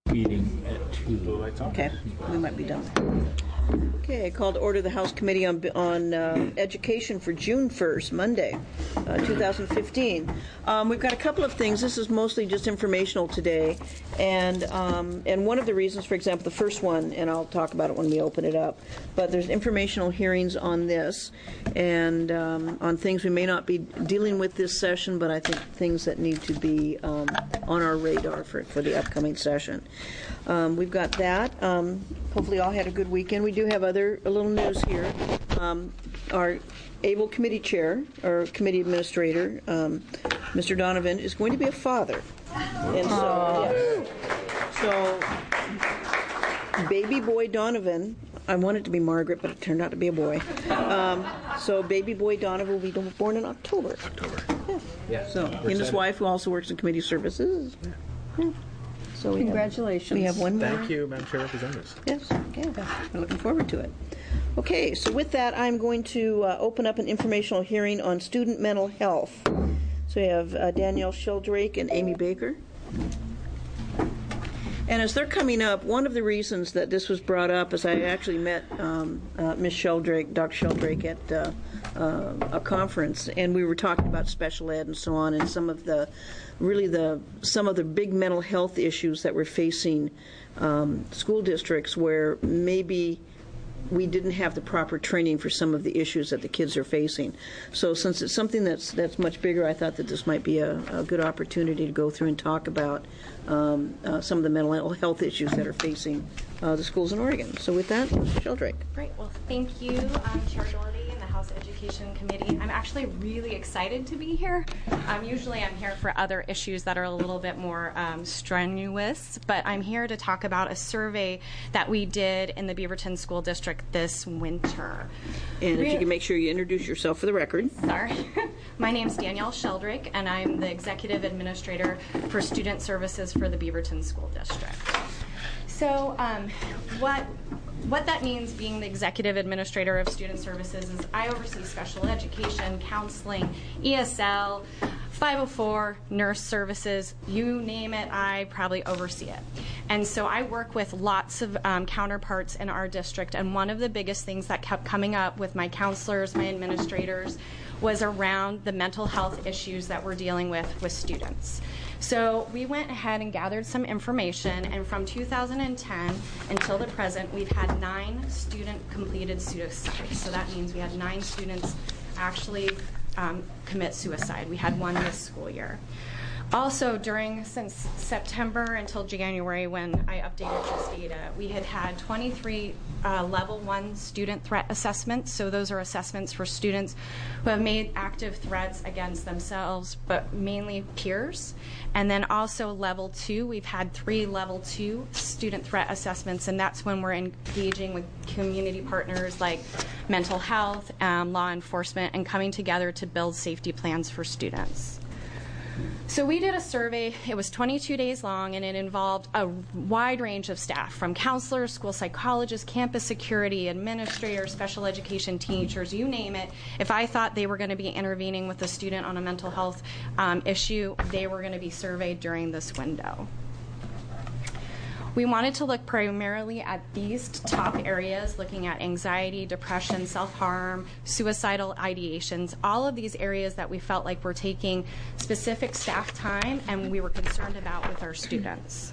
meeting at 2. Okay, we might be done. Okay, I call to order the House Committee on Education for June 1st, Monday, 2015. We've got a couple of things. This is mostly just informational today, and one of the reasons, for example, the first one, and I'll talk about it when we open it up, but there's informational hearings on this, and on things we may not be dealing with this session, but I think things that need to be on our radar for the upcoming session. We've got that. Hopefully all had a good weekend. We do have a little news here. Our able committee chair, or committee administrator, Mr. Donovan, is going to be a father. And so, yes. So, baby boy Donovan, I wanted to be Margaret, but it turned out to be a boy. So baby boy Donovan will be born in October. Yeah. So, he and his wife, who also works in committee services. Yeah. So congratulations. We have one more. Thank you, Madam Chair Representatives. Yes, yeah. We're looking forward to it. Okay, so with that, I'm going to open up an informational hearing on student mental health. So we have Danielle Sheldrake and Amy Baker. And as they're coming up, one of the reasons that this was brought up is I actually met Ms. Sheldrake, Dr. Sheldrake, at a conference, and we were talking about special ed and so on, and some of the big mental health issues that we're facing school districts where maybe we didn't have the proper training for some of the issues that the kids are facing. So since it's something that's much bigger, I thought that this might be a good opportunity to go through and talk about some of the mental health issues that are facing the schools in Oregon. So with that, Ms. Sheldrake. Great. Well, thank you, Chair Doherty and the House Education Committee. I'm actually really excited to be here. Usually I'm here for other issues that are a little bit more strenuous, but I'm here to talk about a survey that we did in the Beaverton School District this winter. And if you can make sure you introduce yourself for the record. Sorry. My name's Danielle Sheldrake, and I'm the Executive Administrator for Student Services for the Beaverton School District. So what that means, being the Executive Administrator of Student Services, is I oversee special education, counseling, ESL, 504, nurse services, you name it, I probably oversee it. And so I work with lots of counterparts in our district, and one of the biggest things that kept coming up with my counselors, my administrators, was around the mental health issues that we're dealing with students. So we went ahead and gathered some information, and from 2010 until the present, we've had 9 student-completed suicides. So that means we had 9 students actually commit suicide. We had 1 this school year. Also, since September until January, when I updated this data, we had 23 level 1 student threat assessments. So those are assessments for students who have made active threats against themselves, but mainly peers. And then also level 2, we've had 3 level 2 student threat assessments, and that's when we're engaging with community partners like mental health, law enforcement, and coming together to build safety plans for students. So we did a survey. It was 22 days long, and it involved a wide range of staff, from counselors, school psychologists, campus security, administrators, special education teachers, you name it. If I thought they were going to be intervening with a student on a mental health issue, they were going to be surveyed during this window. We wanted to look primarily at these top areas, looking at anxiety, depression, self-harm, suicidal ideations, all of these areas that we felt like were taking specific staff time and we were concerned about with our students.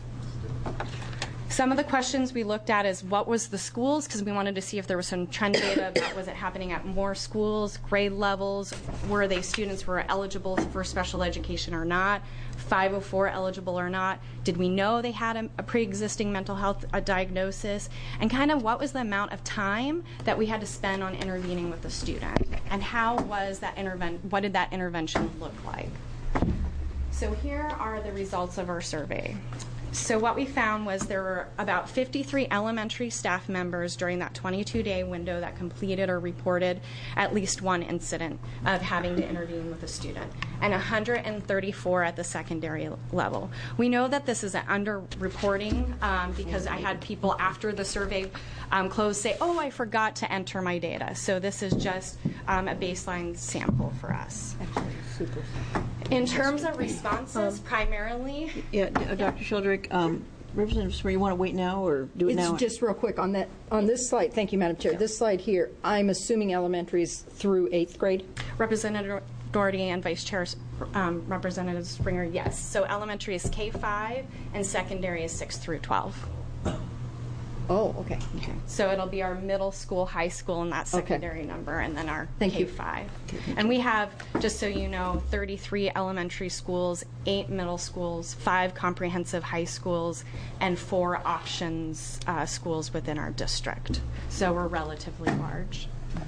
Some of the questions we looked at is what was the schools, because we wanted to see if there was some trend data about was it happening at more schools, grade levels, were they students who were eligible for special education or not, 504 eligible or not, did we know they had a pre-existing mental health diagnosis, and kind of what was the amount of time that we had to spend on intervening with the student, and how was that what did that intervention look like? So here are the results of our survey. So what we found was there were about 53 elementary staff members during that 22-day window that completed or reported at least one incident of having to intervene with a student, and 134 at the secondary level. We know that this is an under-reporting because I had people after the survey closed say, oh, I forgot to enter my data. So this is just a baseline sample for us. In terms of responses, primarily... Yeah, Dr. Sheldrake, Representative Spring, you want to wait now or do it now? It's just real quick on this slide. Thank you, Madam Chair. This slide here, I'm assuming elementary is through 8th grade. Representative Doherty and Vice Chair Representative Springer, yes. So elementary is K-5 and secondary is 6 through 12. Oh, okay. So it'll be our middle school, high school, and that secondary number, and then our Thank you. K-5. And we have, just so you know, 33 elementary schools, 8 middle schools, 5 comprehensive high schools, and 4 options schools within our district. So we're relatively large.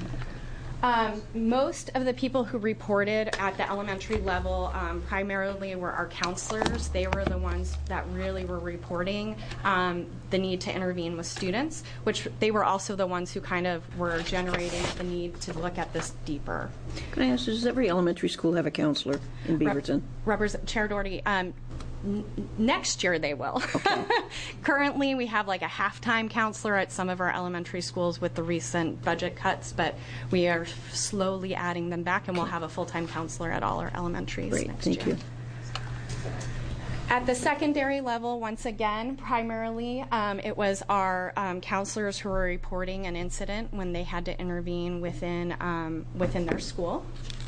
Most of the people who reported at the elementary level primarily were our counselors. They were the ones that really were reporting the need to intervene with students, which they were also the ones who kind of were generating the need to look at this deeper. Can I ask, does every elementary school have a counselor in Beaverton? Chair Doherty, next year they will. Okay. Currently, we have like a half-time counselor at some of our elementary schools with the recent budget cuts, but we are slowly adding them back, and we'll have a full-time counselor at all our elementaries next year. Thank you. At the secondary level, once again, primarily, it was our counselors who were reporting an incident when they had to intervene within their school.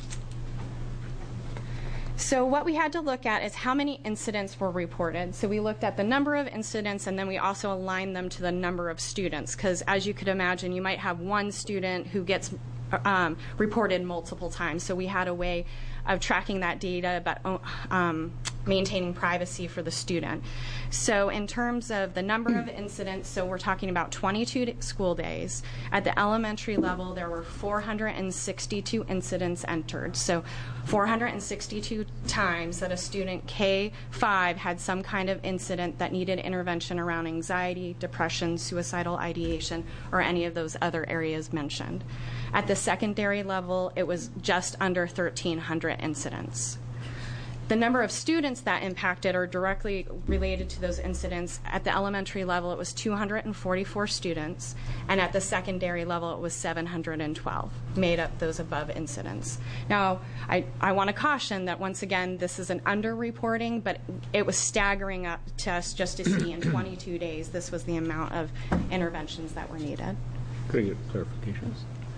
So what we had to look at is how many incidents were reported. So we looked at the number of incidents, and then we also aligned them to the number of students, because as you could imagine, you might have one student who gets reported multiple times. So we had a way of tracking that data, but maintaining privacy for the student. So in terms of the number of incidents, so we're talking about 22 school days. At the elementary level, there were 462 incidents entered. So 462 times that a student K-5 had some kind of incident that needed intervention around anxiety, depression, suicidal ideation, or any of those other areas mentioned. At the secondary level, it was just under 1,300 incidents. The number of students that impacted or directly related to those incidents, at the elementary level, it was 244 students, and at the secondary level, it was 712, made up those above incidents. Now, I want to caution that, once again, this is an under-reporting, but it was staggering up to us just to see in 22 days this was the amount of interventions that were needed. Could I get clarifications?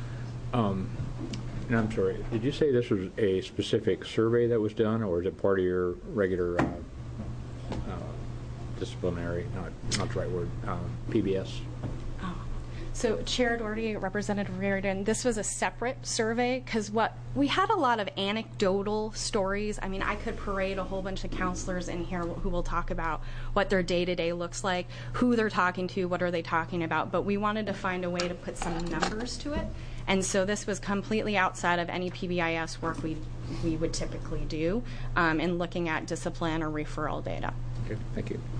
And I'm sorry, did you say this was a specific survey that was done, or is it part of your regular disciplinary, not the right word, PBS? Oh. So Chair Doherty, Representative Reardon, this was a separate survey, because we had a lot of anecdotal stories. I mean, I could parade a whole bunch of counselors in here who will talk about what their day-to-day looks like, who they're talking to, what are they talking about, but we wanted to find a way to put some numbers to it. And so this was completely outside of any PBIS work we would typically do in looking at discipline or referral data. Okay, thank you.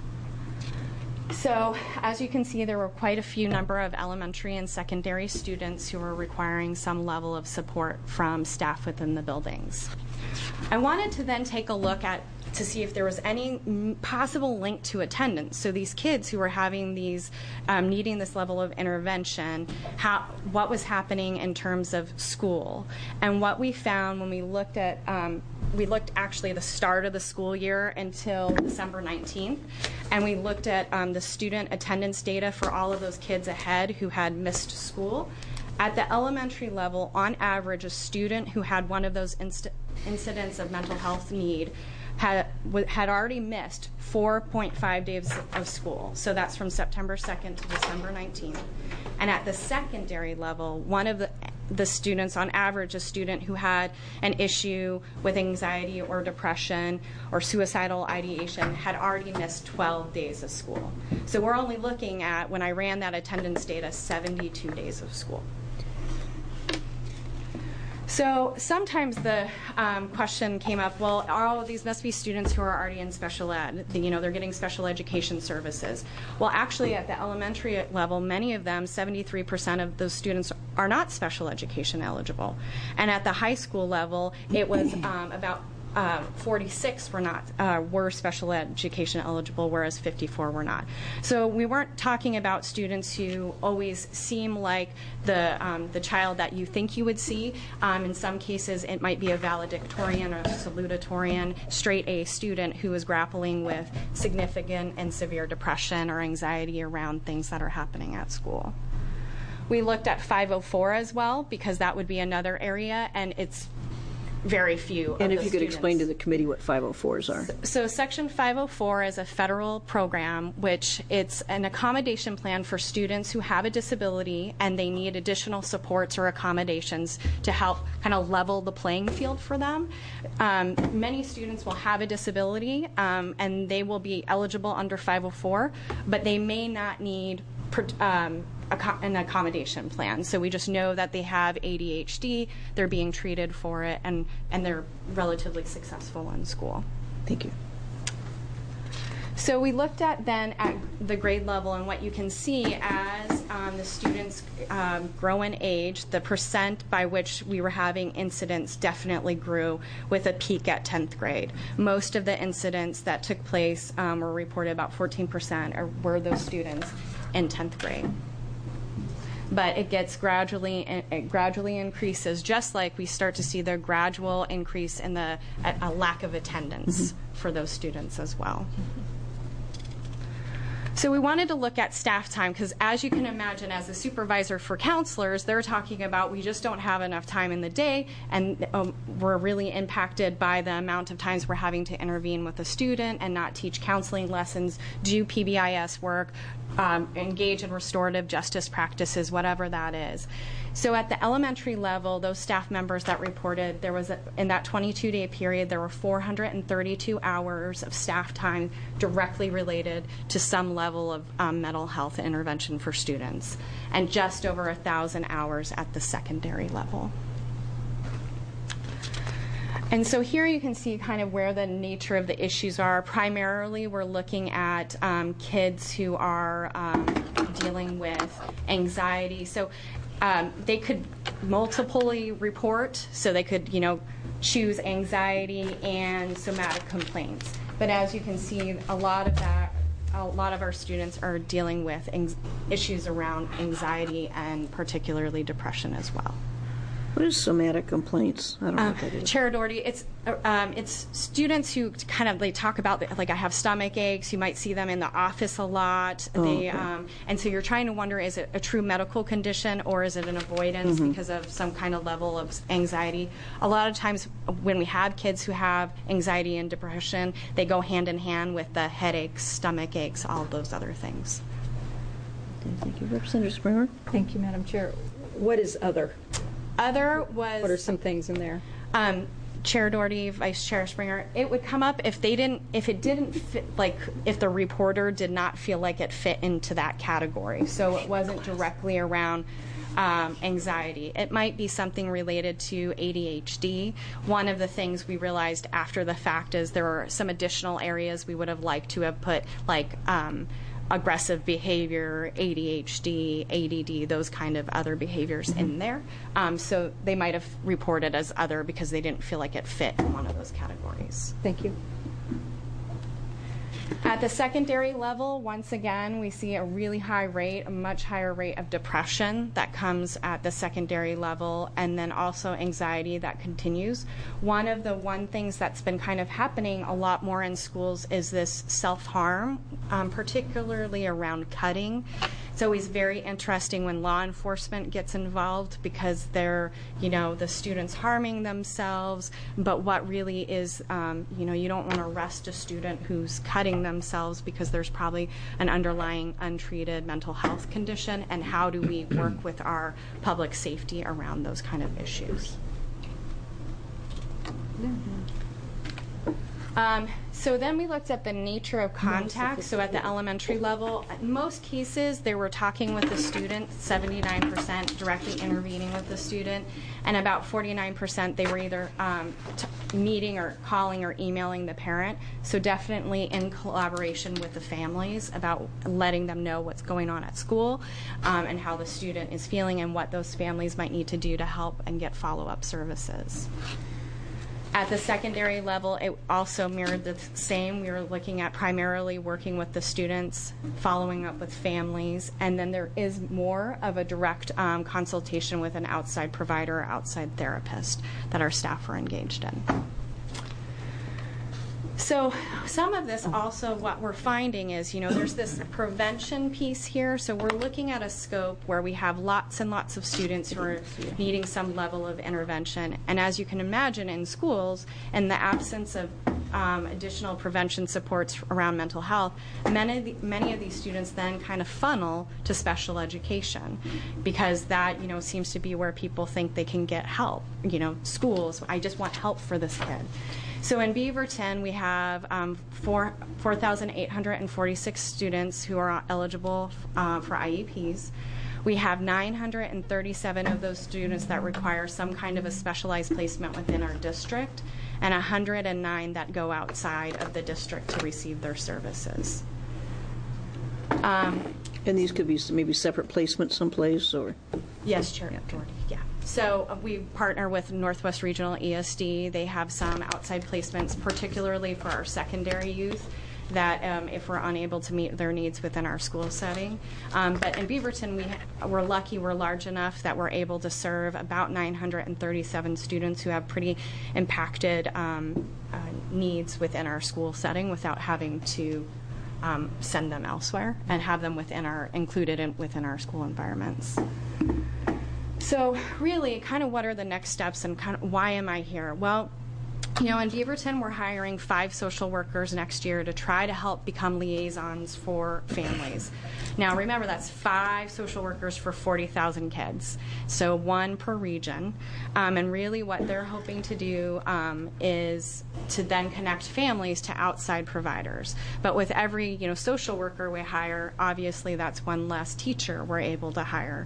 So as you can see, there were quite a few number of elementary and secondary students who were requiring some level of support from staff within the buildings. I wanted to then take a look to see if there was any possible link to attendance. So these kids who were having these, needing this level of intervention, what was happening in terms of school. And what we found when we looked at, actually the start of the school year until December 19th, and we looked at the student attendance data for all of those kids ahead who had missed school. At the elementary level, on average, a student who had one of those incidents of mental health need had already missed 4.5 days of school. So that's from September 2nd to December 19th. And at the secondary level, one of the students, on average, a student who had an issue with anxiety or depression or suicidal ideation had already missed 12 days of school. So we're only looking at, when I ran that attendance data, 72 days of school. So sometimes the question came up, well, these must be students who are already in special ed. They're getting special education services. Well, actually, at the elementary level, many of them, 73% of those students, are not special education eligible. And at the high school level, it was about 46 were special education eligible, whereas 54 were not. So we weren't talking about students who always seem like the child that you think you would see. In some cases, it might be a valedictorian or salutatorian, straight A student who is grappling with significant and severe depression or anxiety around things that are happening at school. We looked at 504 as well, because that would be another area, and it's very few. And if you could explain to the committee what 504s are. So Section 504 is a federal program, which it's an accommodation plan for students who have a disability and they need additional supports or accommodations to help kind of level the playing field for them. Many students will have a disability and they will be eligible under 504, but they may not need an accommodation plan. So we just know that they have ADHD, they're being treated for it, and they're relatively successful in school. Thank you. So we looked at then at the grade level, and what you can see as the students grow in age, the percent by which we were having incidents definitely grew, with a peak at 10th grade. Most of the incidents that took place were reported, about 14% were those students in 10th grade. But it gets gradually increases, just like we start to see the gradual increase in a lack of attendance for those students as well. So we wanted to look at staff time, because as you can imagine, as a supervisor for counselors, they're talking about we just don't have enough time in the day, and we're really impacted by the amount of times we're having to intervene with a student and not teach counseling lessons, do PBIS work, engage in restorative justice practices, whatever that is. So at the elementary level, those staff members that reported, there was in that 22-day period, there were 432 hours of staff time directly related to some level of mental health intervention for students, and just over 1,000 hours at the secondary level. And so here you can see kind of where the nature of the issues are. Primarily, we're looking at kids who are dealing with anxiety. So they could multiply report, so they could, choose anxiety and somatic complaints. But as you can see, a lot of our students are dealing with issues around anxiety and particularly depression as well. What is somatic complaints? I don't know what that is. Chair Doherty, it's students who kind of, they talk about, like, I have stomach aches. You might see them in the office a lot. And so you're trying to wonder, is it a true medical condition or is it an avoidance because of some kind of level of anxiety? A lot of times when we have kids who have anxiety and depression, they go hand in hand with the headaches, stomach aches, all those other things. Thank you. Representative Springer? Thank you, Madam Chair. What is other? Other was... What are some things in there? Chair Doherty, Vice Chair Springer, it would come up if it didn't fit, like if the reporter did not feel like it fit into that category. So it wasn't directly around anxiety. It might be something related to ADHD. One of the things we realized after the fact is there were some additional areas we would have liked to have put, like aggressive behavior, ADHD, ADD, those kind of other behaviors in there. So they might have reported as other because they didn't feel like it fit in one of those categories. Thank you. At the secondary level, once again, we see a really high rate, a much higher rate of depression that comes at the secondary level, and then also anxiety that continues. One of the things that's been kind of happening a lot more in schools is this self-harm, particularly around cutting. It's always very interesting when law enforcement gets involved because they're, the students harming themselves, but what really is, you don't want to arrest a student who's cutting themselves because there's probably an underlying untreated mental health condition, and how do we work with our public safety around those kind of issues. So then we looked at the nature of contact. So at the elementary level, in most cases, they were talking with the student, 79% directly intervening with the student, and about 49% they were either meeting or calling or emailing the parent. So definitely in collaboration with the families about letting them know what's going on at school and how the student is feeling and what those families might need to do to help and get follow-up services. At the secondary level, it also mirrored the same. We were looking at primarily working with the students, following up with families, and then there is more of a direct consultation with an outside provider or outside therapist that our staff were engaged in. So some of this also, what we're finding is, there's this prevention piece here. So we're looking at a scope where we have lots and lots of students who are needing some level of intervention. And as you can imagine, in schools, in the absence of additional prevention supports around mental health, many of these students then kind of funnel to special education, because that, seems to be where people think they can get help. Schools, I just want help for this kid. So in Beaverton, we have 4,846 students who are eligible for IEPs. We have 937 of those students that require some kind of a specialized placement within our district, and 109 that go outside of the district to receive their services. And these could be maybe separate placements someplace, or? Yes, Chair Doherty, yeah. So we partner with Northwest Regional ESD. They have some outside placements, particularly for our secondary youth, that if we're unable to meet their needs within our school setting. But in Beaverton, we're lucky we're large enough that we're able to serve about 937 students who have pretty impacted needs within our school setting without having to send them elsewhere, and have them included within our school environments. So really, kind of what are the next steps, and kind of why am I here? Well, in Beaverton, we're hiring 5 social workers next year to try to help become liaisons for families. Now, remember, that's 5 social workers for 40,000 kids, so 1 per region. And really what they're hoping to do is to then connect families to outside providers. But with every, social worker we hire, obviously that's 1 less teacher we're able to hire.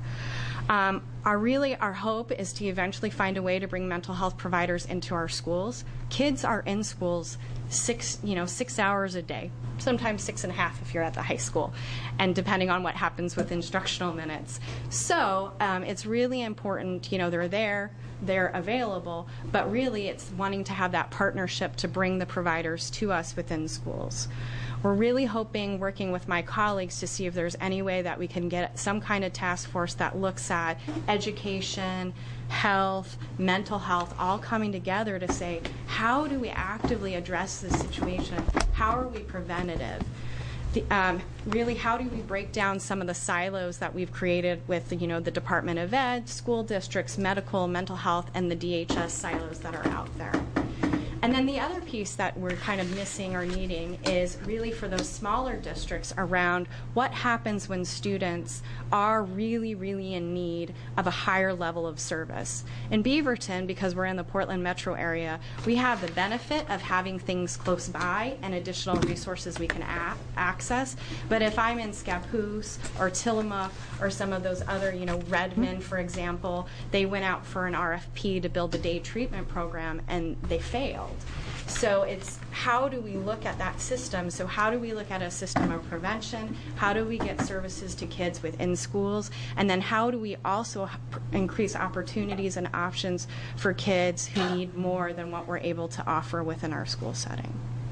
Our hope is to eventually find a way to bring mental health providers into our schools. Kids are in schools 6 hours a day, sometimes 6.5 if you're at the high school, and depending on what happens with instructional minutes. So it's really important, they're there, they're available, but really it's wanting to have that partnership to bring the providers to us within schools. We're really hoping, working with my colleagues, to see if there's any way that we can get some kind of task force that looks at education, health, mental health, all coming together to say, how do we actively address this situation? How are we preventative? Really, how do we break down some of the silos that we've created with the Department of Ed, school districts, medical, mental health, and the DHS silos that are out there? And then the other piece that we're kind of missing or needing is really for those smaller districts around what happens when students are really, really in need of a higher level of service. In Beaverton, because we're in the Portland metro area, we have the benefit of having things close by and additional resources we can access. But if I'm in Scappoose or Tillamook or some of those other, Redmond, for example, they went out for an RFP to build the day treatment program and they failed. So it's how do we look at that system? So how do we look at a system of prevention? How do we get services to kids within schools? And then how do we also increase opportunities and options for kids who need more than what we're able to offer within our school setting?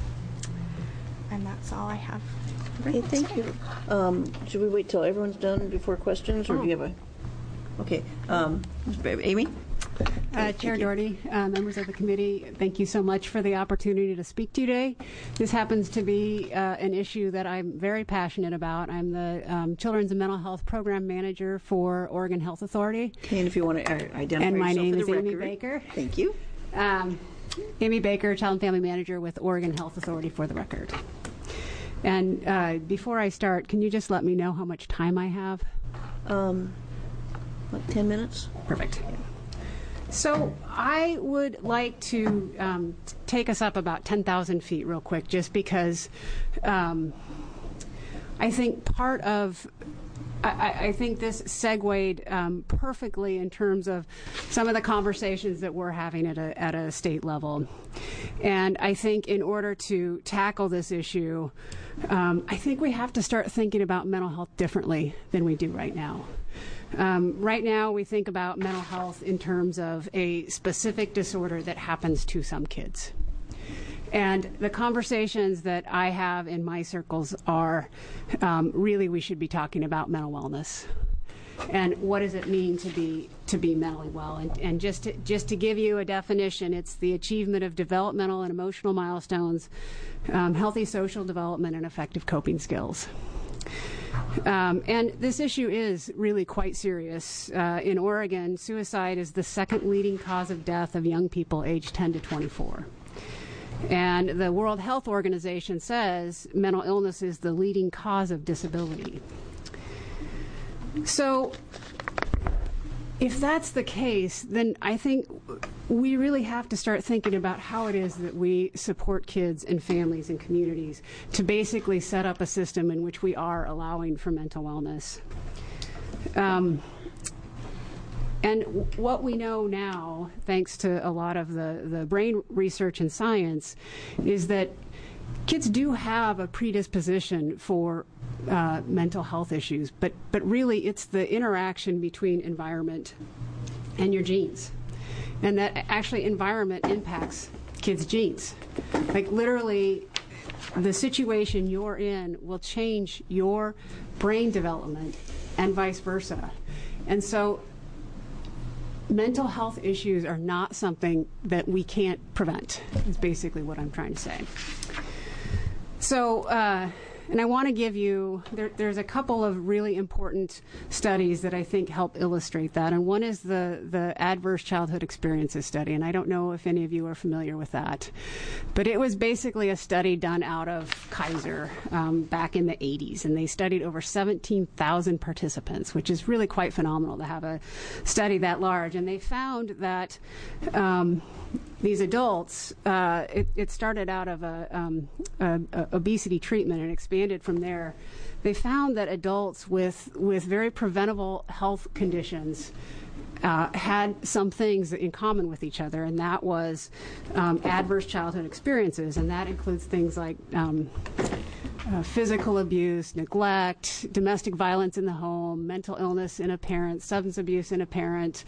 And that's all I have. Okay, thank you. Should we wait till everyone's done before questions, or do you have a? Okay, Amy. Chair Doherty, members of the committee, thank you so much for the opportunity to speak to you today. This happens to be an issue that I'm very passionate about. I'm the Children's and Mental Health Program Manager for Oregon Health Authority. And if you want to identify and my yourself name for is the Amy record. Baker. Thank you. Amy Baker, Child and Family Manager with Oregon Health Authority, for the record. And before I start, can you just let me know how much time I have? Like 10 minutes? Perfect. So I would like to take us up about 10,000 feet real quick, just because I think part of I think this segued perfectly in terms of some of the conversations that we're having at a state level. And I think in order to tackle this issue, I think we have to start thinking about mental health differently than we do right now. Right now, we think about mental health in terms of a specific disorder that happens to some kids. And the conversations that I have in my circles are really we should be talking about mental wellness. And what does it mean to be mentally well? And just to give you a definition, it's the achievement of developmental and emotional milestones, healthy social development, and effective coping skills. And this issue is really quite serious. In Oregon, suicide is the second leading cause of death of young people aged 10 to 24. And the World Health Organization says mental illness is the leading cause of disability. So if that's the case, then I think we really have to start thinking about how it is that we support kids and families and communities to basically set up a system in which we are allowing for mental wellness. And what we know now, thanks to a lot of the brain research and science, is that kids do have a predisposition for mental health issues, but really it's the interaction between environment and your genes. And that actually environment impacts kids' genes. Like literally, the situation you're in will change your brain development and vice versa. And so mental health issues are not something that we can't prevent, is basically what I'm trying to say. So, and I want to give you, there's a couple of really important studies that I think help illustrate that. And one is the Adverse Childhood Experiences study. And I don't know if any of you are familiar with that. But it was basically a study done out of Kaiser back in the 80s. And they studied over 17,000 participants, which is really quite phenomenal to have a study that large. And they found that these adults, it started out of a obesity treatment and expanded from there. They found that adults with very preventable health conditions had some things in common with each other, and that was adverse childhood experiences, and that includes things like physical abuse, neglect, domestic violence in the home, mental illness in a parent, substance abuse in a parent,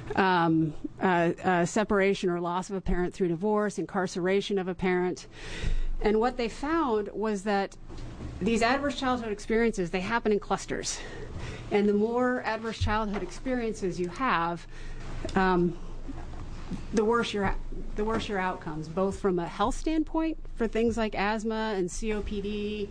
separation or loss of a parent through divorce, incarceration of a parent. And what they found was that these adverse childhood experiences, they happen in clusters. And the more adverse childhood experiences you have, the worse your outcomes, both from a health standpoint for things like asthma and COPD,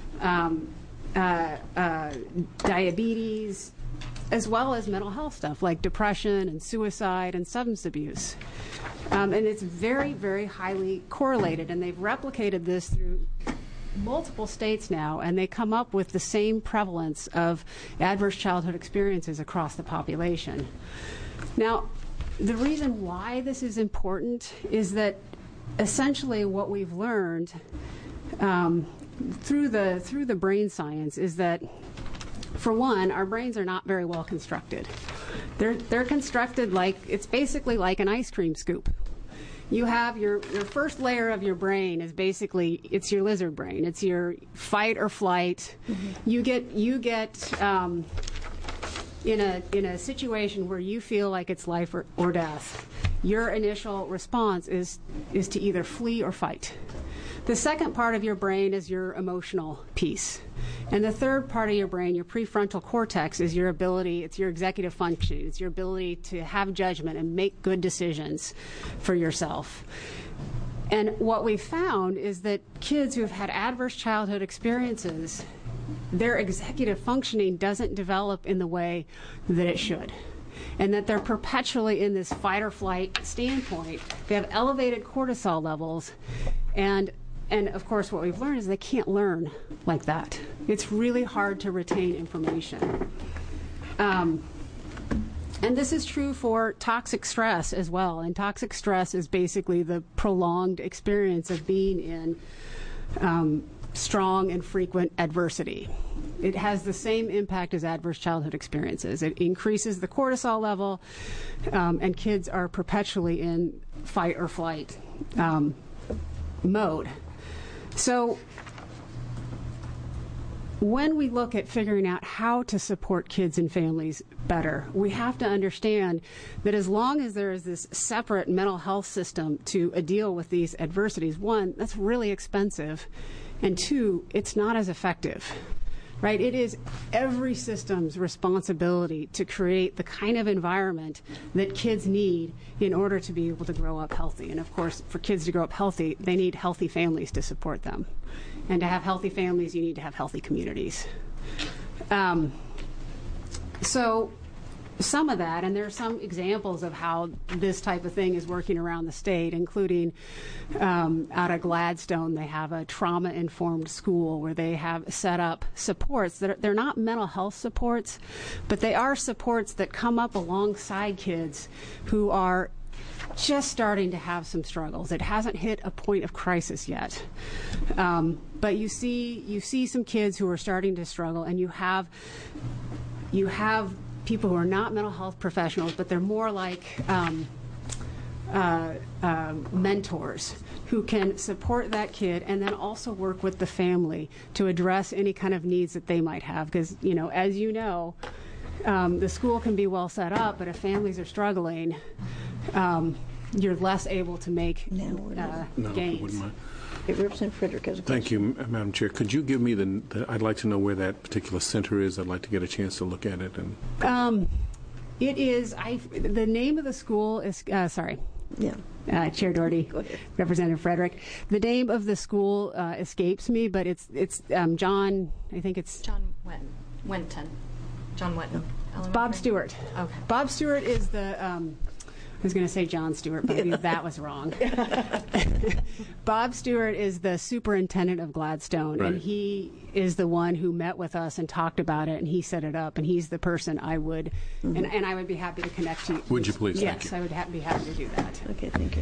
diabetes, as well as mental health stuff like depression and suicide and substance abuse. And it's very, very highly correlated, and they've replicated this through multiple states now, and they come up with the same prevalence of adverse childhood experiences across the population. Now, the reason why this is important is that essentially what we've learned through the brain science is that, for one, our brains are not very well constructed. They're constructed like, it's basically like an ice cream scoop. You have your first layer of your brain is basically, it's your lizard brain. It's your fight or flight. Mm-hmm. You get in a situation where you feel like it's life or death. Your initial response is to either flee or fight. The second part of your brain is your emotional piece. And the third part of your brain, your prefrontal cortex, is your ability, it's your executive function. It's your ability to have judgment and make good decisions for yourself. And what we've found is that kids who have had adverse childhood experiences, their executive functioning doesn't develop in the way that it should. And that they're perpetually in this fight or flight standpoint. They have elevated cortisol levels, and of course what we've learned is they can't learn like that. It's really hard to retain information. And this is true for toxic stress as well. And toxic stress is basically the prolonged experience of being in strong and frequent adversity. It has the same impact as adverse childhood experiences. It increases the cortisol level, and kids are perpetually in fight or flight mode. So when we look at figuring out how to support kids and families better, we have to understand that as long as there is this separate mental health system to deal with these adversities, one, that's really expensive, and two, it's not as effective. Right? It is every system's responsibility to create the kind of environment that kids need in order to be able to grow up healthy. And of course, for kids to grow up healthy, they need healthy families to support them. And to have healthy families, you need to have healthy communities. So some of that, and there are some examples of how this type of thing is working around the state, including out of Gladstone, they have a trauma-informed school where they have set up supports that they're not mental health supports, but they are supports that come up alongside kids who are just starting to have some struggles. It hasn't hit a point of crisis yet. But you see some kids who are starting to struggle, and you have people who are not mental health professionals, but they're more like mentors who can support that kid and then also work with the family to address any kind of needs that they might have. Because, as you know, the school can be well set up, but if families are struggling, you're less able to make gains. Representative Frederick has a question. Thank you, Madam Chair. Could you give me I'd like to know where that particular center is. I'd like to get a chance to look at it. It is, the name of the school is, sorry. Yeah. Chair Doherty, Go ahead. Representative Frederick. The name of the school escapes me, but it's John, I think it's... John Wenton. John Wenton. Bob Stewart. Okay. Bob Stewart is the... I was going to say John Stewart, but maybe that was wrong. Bob Stewart is the superintendent of Gladstone, right. And he is the one who met with us and talked about it, and he set it up, and he's the person I would, and I would be happy to connect you. Would you please? Yes, Thank you. I would be happy to do that. Okay, thank you.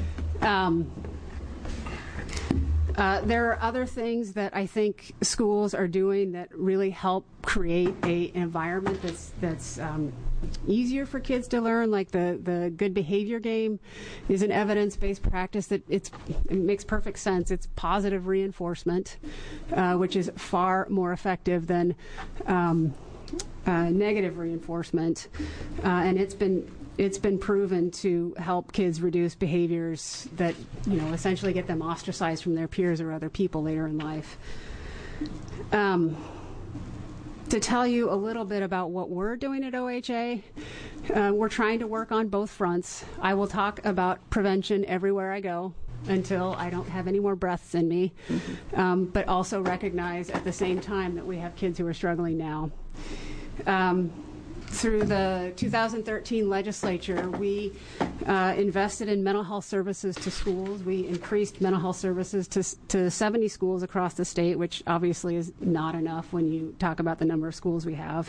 There are other things that I think schools are doing that really help create an environment that's easier for kids to learn, like the good behavior game is an evidence-based practice that it makes perfect sense. It's positive reinforcement, which is far more effective than negative reinforcement, and it's been proven to help kids reduce behaviors that essentially get them ostracized from their peers or other people later in life. To tell you a little bit about what we're doing at OHA, we're trying to work on both fronts. I will talk about prevention everywhere I go until I don't have any more breaths in me, but also recognize at the same time that we have kids who are struggling now. Through the 2013 legislature, we invested in mental health services to schools. We increased mental health services to 70 schools across the state, which obviously is not enough when you talk about the number of schools we have.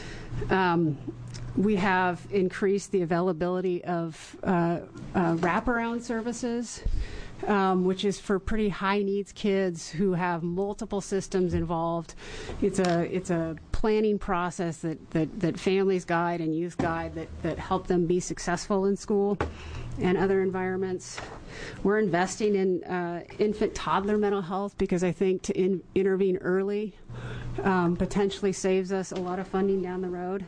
We have increased the availability of wraparound services, which is for pretty high needs kids who have multiple systems involved. It's a planning process that families guide and youth guide that help them be successful in school and other environments. We're investing in infant toddler mental health because I think to intervene early potentially saves us a lot of funding down the road.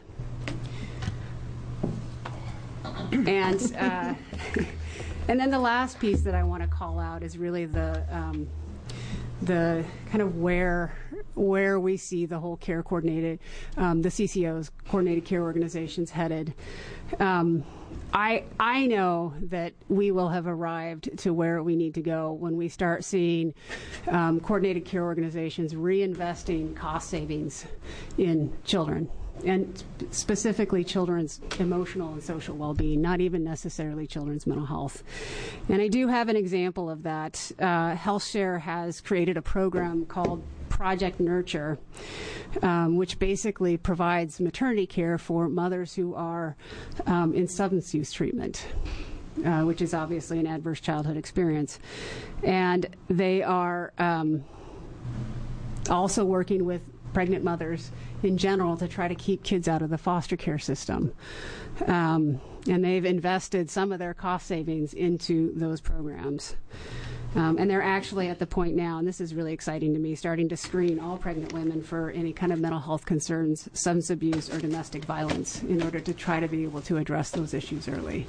And then the last piece that I want to call out is really the kind of where we see the whole care coordinated, the CCOs, coordinated care organizations headed. I know that we will have arrived to where we need to go when we start seeing coordinated care organizations reinvesting cost savings in children, and specifically children's emotional and social well-being, not even necessarily children's mental health. And I do have an example of that. HealthShare has created a program called Project Nurture, which basically provides maternity care for mothers who are in substance use treatment, which is obviously an adverse childhood experience. And they are also working with pregnant mothers in general to try to keep kids out of the foster care system. And they've invested some of their cost savings into those programs. And they're actually at the point now, and this is really exciting to me, starting to screen all pregnant women for any kind of mental health concerns, substance abuse, or domestic violence in order to try to be able to address those issues early.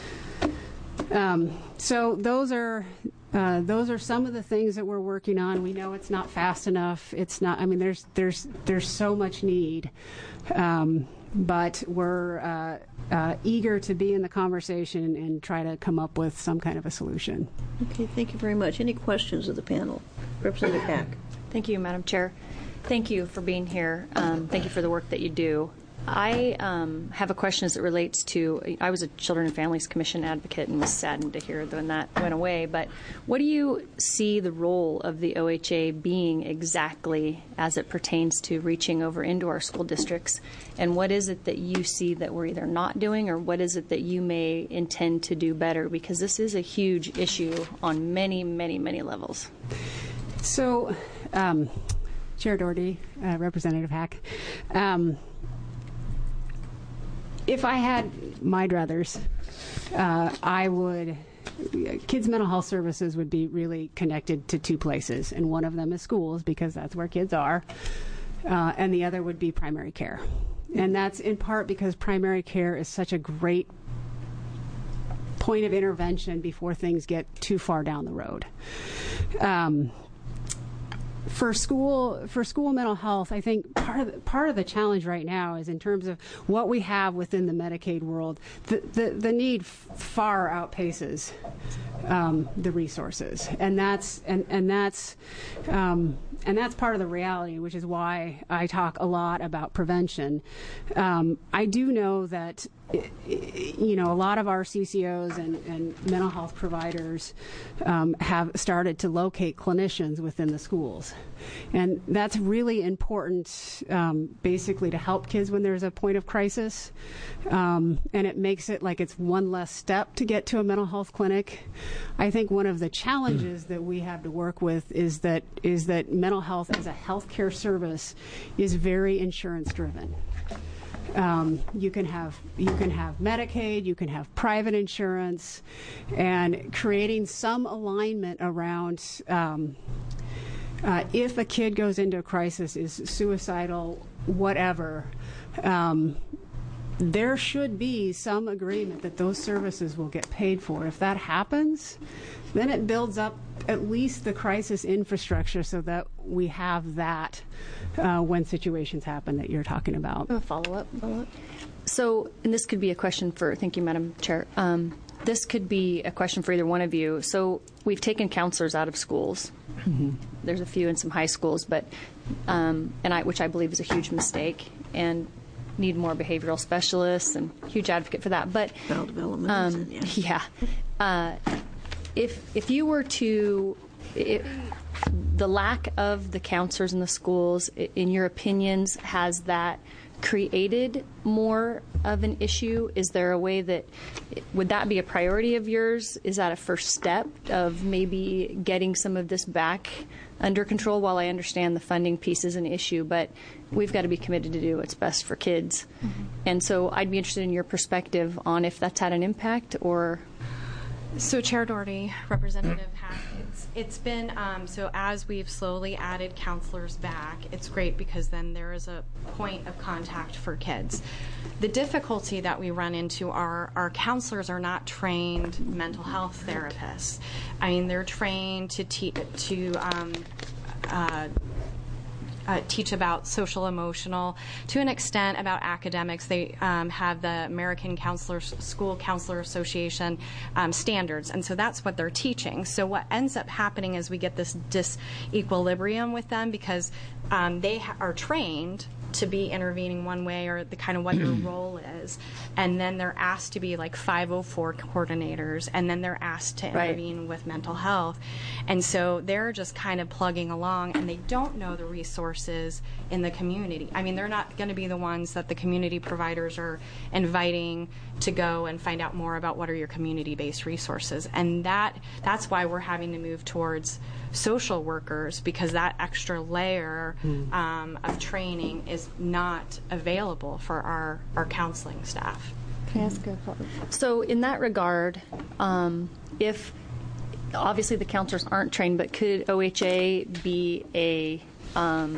So those are some of the things that we're working on. We know it's not fast enough. It's not. I mean, there's so much need, but we're eager to be in the conversation and try to come up with some kind of a solution. Okay, thank you very much. Any questions of the panel? Representative Hack. Thank you, Madam Chair. Thank you for being here. Thank you for the work that you do. I have a question as it relates to, I was a Children and Families Commission advocate and was saddened to hear when that went away, but what do you see the role of the OHA being exactly as it pertains to reaching over into our school districts? And what is it that you see that we're either not doing, or what is it that you may intend to do better? Because this is a huge issue on many, many, many levels. So, Chair Doherty, Representative Hack, if I had my druthers, kids' mental health services would be really connected to two places, and one of them is schools because that's where kids are, and the other would be primary care. And that's in part because primary care is such a great point of intervention before things get too far down the road. For school mental health, I think part of the challenge right now is in terms of what we have within the Medicaid world. The need far outpaces the resources, and that's part of the reality, which is why I talk a lot about prevention. I do know that a lot of our CCOs and mental health providers have started to locate clinicians within the schools. And that's really important, basically, to help kids when there's a point of crisis. And it makes it like it's one less step to get to a mental health clinic. I think one of the challenges that we have to work with is that mental health as a healthcare service is very insurance driven. You can have Medicaid, you can have private insurance, and creating some alignment around if a kid goes into a crisis, is suicidal, whatever, there should be some agreement that those services will get paid for. If that happens, then it builds up at least the crisis infrastructure so that we have that when situations happen that you're talking about. A follow-up. So, and this could be a question for, thank you, Madam Chair. This could be a question for either one of you. So we've taken counselors out of schools. Mm-hmm. There's a few in some high schools, but which I believe is a huge mistake, and need more behavioral specialists, and huge advocate for that. But child development. If you were to, the lack of the counselors in the schools, in your opinions, has that created more of an issue? Is there a way that, would that be a priority of yours? Is that a first step of maybe getting some of this back under control? While I understand the funding piece is an issue, but we've got to be committed to do what's best for kids. Mm-hmm. And so I'd be interested in your perspective on if that's had an impact or... So, Chair Doherty, Representative Hack, it's been, so as we've slowly added counselors back, it's great because then there is a point of contact for kids. The difficulty that we run into are our counselors are not trained mental health therapists. I mean, they're trained to teach about social emotional, to an extent about academics. They have the American School Counselor Association standards, and so that's what they're teaching. So what ends up happening is we get this disequilibrium with them because they are trained to be intervening one way or the kind of what their role is, and then they're asked to be like 504 coordinators, and then they're asked to intervene with mental health, and so they're just kind of plugging along, and they don't know the resources in the community. I mean, they're not going to be the ones that the community providers are inviting to go and find out more about what are your community-based resources, and that's why we're having to move towards social workers, because that extra layer of training is not available for our counseling staff. Can I ask a follow-up? So in that regard, if obviously the counselors aren't trained, but could OHA be a, I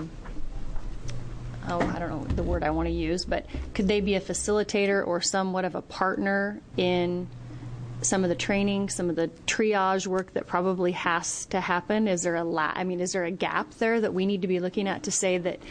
don't know the word I want to use, but could they be a facilitator or somewhat of a partner in some of the training, some of the triage work that probably has to happen? Is there is there a gap there that we need to be looking at to say that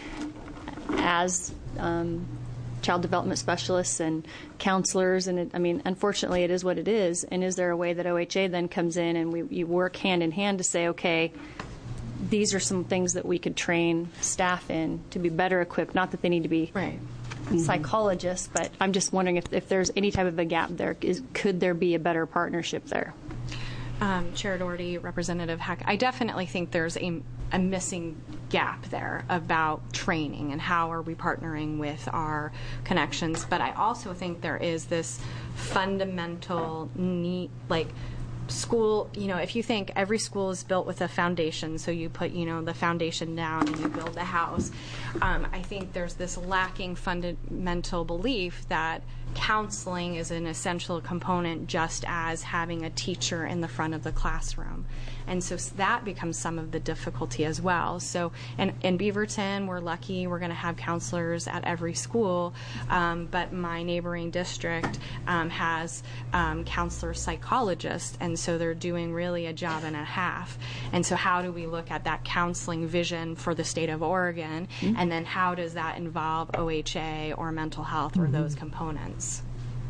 as child development specialists and counselors, and unfortunately it is what it is, and is there a way that OHA then comes in and you work hand in hand to say, okay, these are some things that we could train staff in to be better equipped, not that they need to be psychologists, but I'm just wondering if there's any type of a gap there. Could there be a better partnership there? Chair Doherty, Representative Heck, I definitely think there's a missing gap there about training and how are we partnering with our connections. But I also think there is this fundamental need, like school, if you think every school is built with a foundation, so you put, the foundation down and you build the house, I think there's this lacking fundamental belief that counseling is an essential component just as having a teacher in the front of the classroom. And so that becomes some of the difficulty as well. So in Beaverton, we're lucky we're going to have counselors at every school, but my neighboring district has counselor psychologists, and so they're doing really a job and a half. And so how do we look at that counseling vision for the state of Oregon, and then how does that involve OHA or mental health or those components?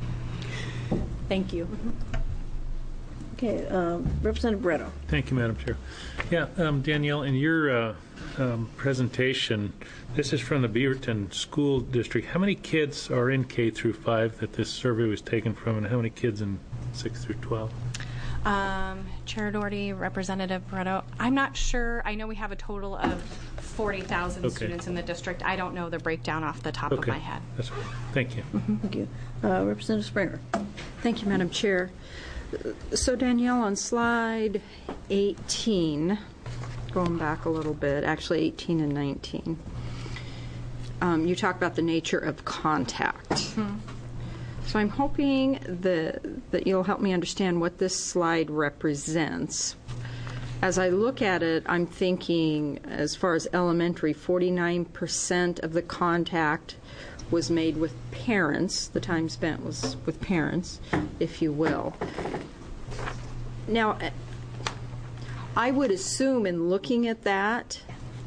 Thank you. Okay, Representative Bretto. Thank you, Madam Chair. Yeah, Danielle, in your presentation, this is from the Beaverton School District. How many kids are in K through 5 that this survey was taken from, and how many kids in 6 through 12? Chair Doherty, Representative Bretto, I'm not sure. I know we have a total of 40,000 students in the district. I don't know the breakdown off the top of my head. That's right. Thank you. Thank you. Representative Springer. Thank you, Madam Chair. So Danielle, on slide 18, going back a little bit, actually 18 and 19, you talk about the nature of contact. So I'm hoping that you'll help me understand what this slide represents. As I look at it, I'm thinking, as far as elementary, 49% of the contact was made with parents. The time spent was with parents, if you will. Now, I would assume in looking at that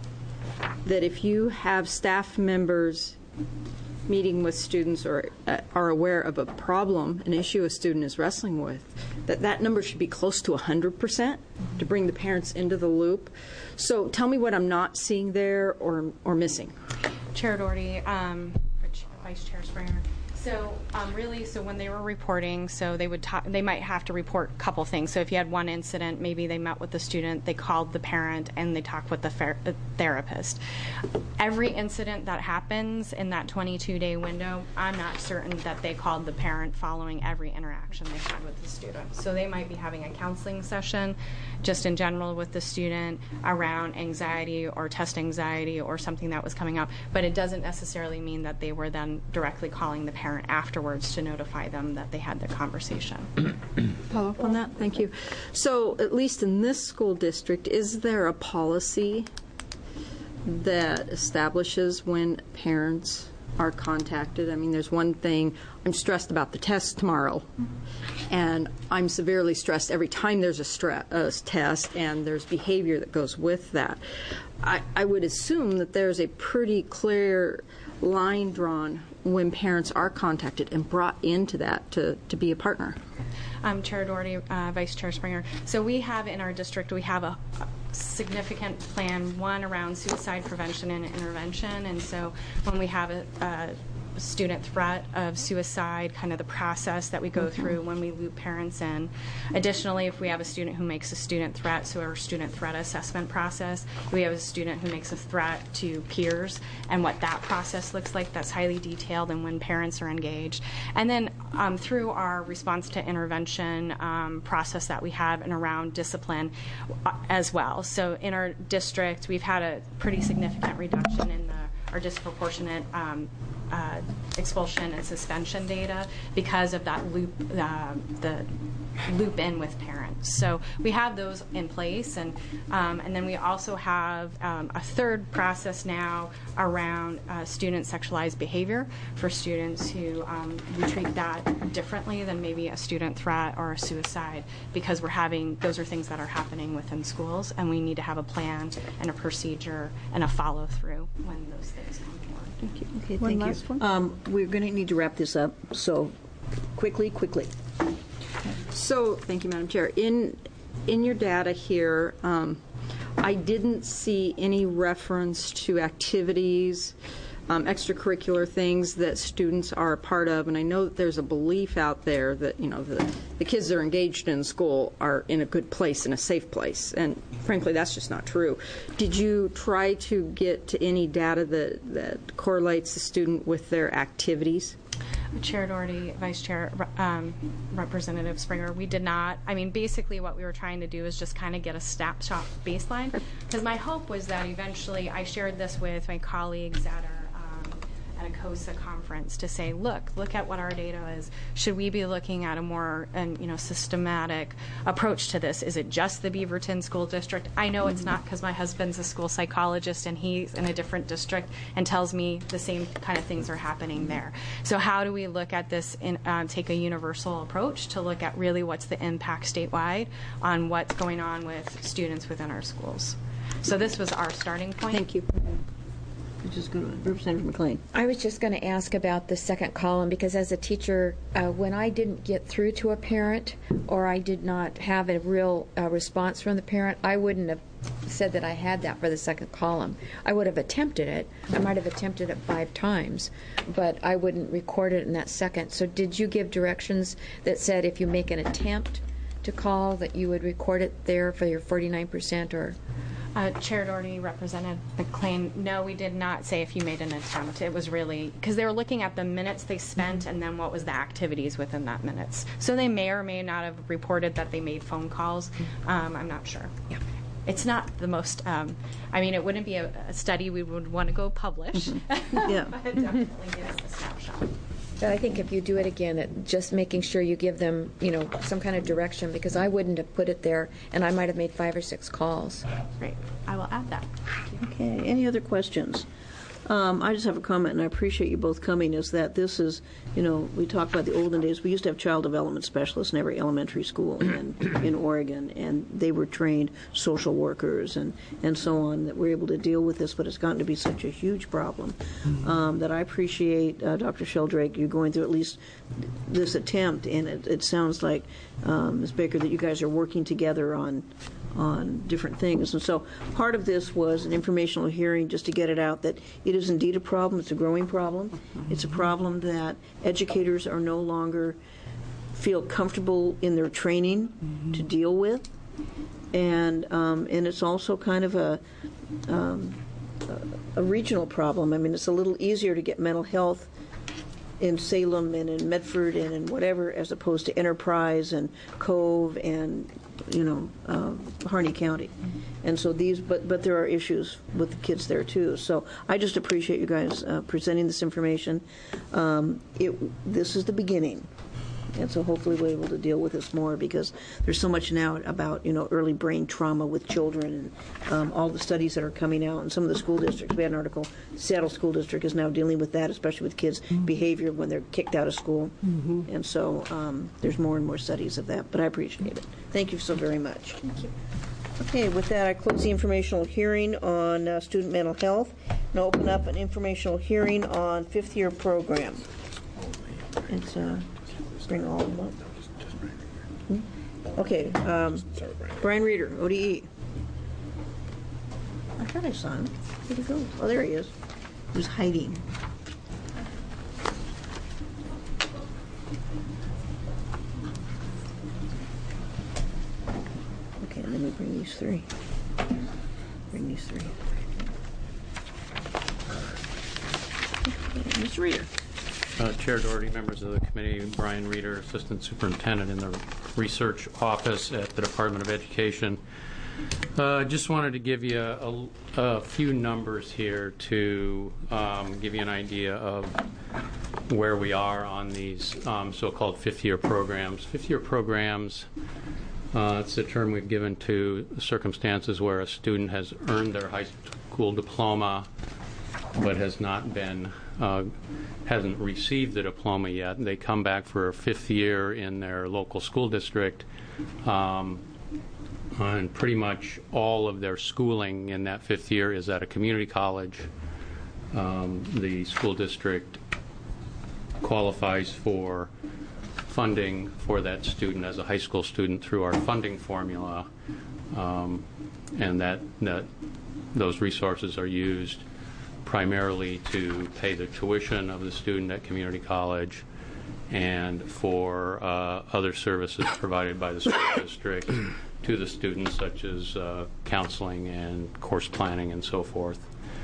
if you have staff members meeting with students or are aware of a problem, an issue a student is wrestling with, that number should be close to 100% to bring the parents into the loop. So tell me what I'm not seeing there or missing. Chair Doherty, Vice Chair Springer. So so when they were reporting, so they might have to report a couple things. So if you had one incident, maybe they met with the student, they called the parent, and they talked with the therapist. Every incident that happens in that 22-day window, I'm not certain that they called the parent following every interaction they had with the student. So they might be having a counseling session just in general with the student around anxiety or test anxiety or something that was coming up, but it doesn't necessarily mean that they were then directly calling the parent afterwards to notify them that they had their conversation. Follow up on that? Thank you. So at least in this school district, is there a policy that establishes when parents are contacted? I mean, there's one thing, I'm stressed about the test tomorrow, and I'm severely stressed every time there's a test, and there's behavior that goes with that. I would assume that there's a pretty clear line drawn when parents are contacted and brought into that to be a partner. Chair Doherty, Vice Chair Springer. So we have in our district, we have a significant plan, one around suicide prevention and intervention. And so when we have a student threat of suicide, kind of the process that we go through when we loop parents in. Additionally, if we have a student who makes a student threat, so our student threat assessment process, we have a student who makes a threat to peers and what that process looks like. That's highly detailed and when parents are engaged. And then through our response to intervention process that we have and around discipline as well. So in our district, we've had a pretty significant reduction in our disproportionate expulsion and suspension data because of that loop, the loop in with parents. So we have those in place, and then we also have a third process now around student sexualized behavior for students who we treat that differently than maybe a student threat or a suicide, because those are things that are happening within schools, and we need to have a plan and a procedure and a follow through when those things come forward. Thank you. Okay, One thank last you. one? We're going to need to wrap this up, so quickly. So, thank you, Madam Chair. In your data here, I didn't see any reference to activities, extracurricular things that students are a part of, and I know that there's a belief out there that, the kids that are engaged in school are in a good place, in a safe place, and frankly, that's just not true. Did you try to get to any data that correlates the student with their activities? Chair Doherty, Vice Chair, Representative Springer, we did not. I mean, basically what we were trying to do is just kind of get a snapshot baseline, because my hope was that eventually I shared this with my colleagues at a COSA conference to say, look at what our data is. Should we be looking at a more systematic approach to this? Is it just the Beaverton School District? I know it's not, because my husband's a school psychologist and he's in a different district and tells me the same kind of things are happening there. So how do we look at this and take a universal approach to look at really what's the impact statewide on what's going on with students within our schools? So this was our starting point. Thank you. Just go to Representative McLean. I was just going to ask about the second column, because as a teacher, when I didn't get through to a parent or I did not have a real response from the parent, I wouldn't have said that I had that for the second column. I would have attempted it. I might have attempted it 5 times, but I wouldn't record it in that second. So did you give directions that said if you make an attempt to call that you would record it there for your 49% or... Chair Doherty, Representative McLean, no, we did not say if you made an attempt. It was really, because they were looking at the minutes they spent and then what was the activities within that minutes. So they may or may not have reported that they made phone calls. I'm not sure. Yeah. It's not the most, it wouldn't be a study we would want to go publish. Yeah. But it definitely gives us a snapshot. But I think if you do it again, just making sure you give them, some kind of direction, because I wouldn't have put it there, and I might have made 5 or 6 calls. Great. I will add that. Okay. Any other questions? I just have a comment, and I appreciate you both coming, is that this is, we talk about the olden days. We used to have child development specialists in every elementary school in Oregon, and they were trained social workers and so on that were able to deal with this, but it's gotten to be such a huge problem that I appreciate, Dr. Sheldrake, you going through at least this attempt, and it sounds like, Ms. Baker, that you guys are working together on different things. And so part of this was an informational hearing just to get it out that it is indeed a problem. It's a growing problem. It's a problem that educators are no longer feel comfortable in their training to deal with. And it's also kind of a regional problem. I mean, it's a little easier to get mental health in Salem and in Medford and in whatever, as opposed to Enterprise and Cove and Harney County. And so but there are issues with the kids there too. So I just appreciate you guys presenting this information. This is the beginning. And so hopefully we'll be able to deal with this more, because there's so much now about, early brain trauma with children and all the studies that are coming out. And some of the school districts, we had an article, Seattle School District is now dealing with that, especially with kids' behavior when they're kicked out of school. And so there's more and more studies of that. But I appreciate it. Thank you so very much. Thank you. Okay, with that, I close the informational hearing on student mental health and open up an informational hearing on fifth-year program. It's bring all of them up. Okay, Brian Reeder, ODE. I thought I saw him. Where'd he go? Oh, there he is. He was hiding. Okay, and then we bring these 3. Bring these 3. Okay, Mr. Reeder. Chair Doherty, members of the committee, Brian Reeder, Assistant Superintendent in the Research Office at the Department of Education. Just wanted to give you a few numbers here to give you an idea of where we are on these so-called fifth-year programs. Fifth-year programs, it's a term we've given to circumstances where a student has earned their high school diploma but has not been, hasn't received the diploma yet. They come back for a fifth year in their local school district, and pretty much all of their schooling in that fifth year is at a community college. The school district qualifies for funding for that student as a high school student through our funding formula, and that those resources are used primarily to pay the tuition of the student at community college and for other services provided by the school district to the students, such as counseling and course planning and so forth.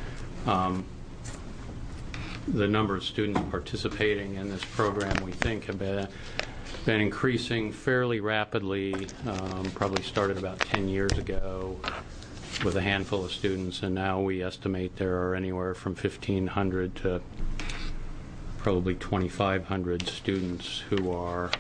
The number of students participating in this program, we think, have been increasing fairly rapidly. Probably started about 10 years ago with a handful of students, and now we estimate there are anywhere from 1,500 to probably 2,500 students who are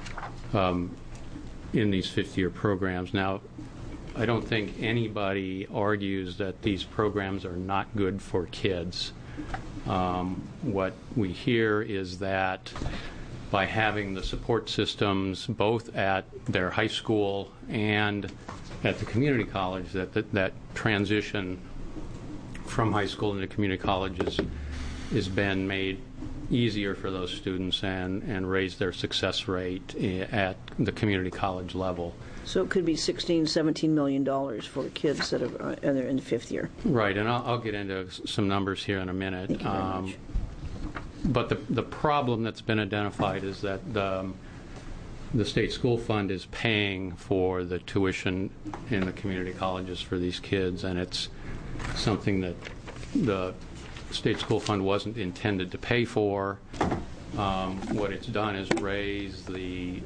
in these fifth-year programs. Now, I don't think anybody argues that these programs are not good for kids. What we hear is that by having the support systems both at their high school and at the community college, that transition from high school into community college has been made easier for those students and raise their success rate at the community college level. So it could be $16, $17 million for kids that are in the fifth year. Right, and I'll get into some numbers here in a minute. Thank you very much. But the problem that's been identified is that the state school fund is paying for the tuition in the community colleges for these kids, and it's something that the state school fund wasn't intended to pay for. What it's done is raise the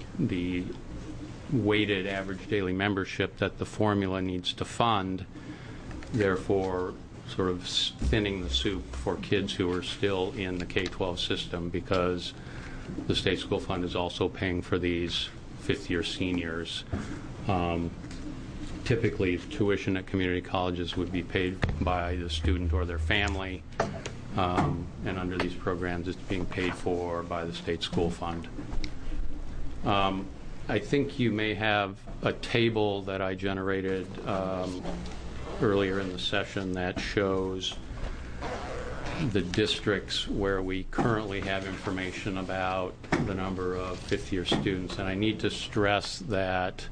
weighted average daily membership that the formula needs to fund, therefore sort of thinning the soup for kids who are still in the K-12 system, because the state school fund is also paying for these fifth-year seniors. Typically, tuition at community colleges would be paid by the student or their family, and under these programs it's being paid for by the state school fund. I think you may have a table that I generated earlier in the session that shows the districts where we currently have information about the number of fifth-year students. And I need to stress that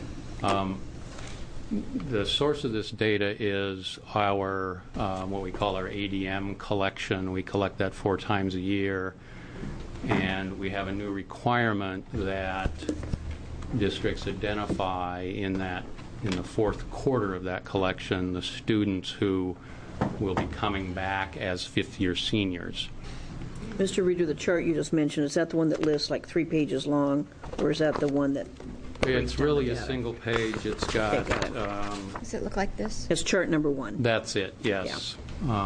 the source of this data is our what we call our ADM collection. We collect that 4 times a year, and we have a new requirement that districts identify in the fourth quarter of that collection the students who will be coming back as fifth-year seniors. Mr. Reader, the chart you just mentioned, is that the one that lists like 3 pages long, or is that the one that... It's really a single page. It's got... Does it look like this? It's chart number 1. That's it, yes.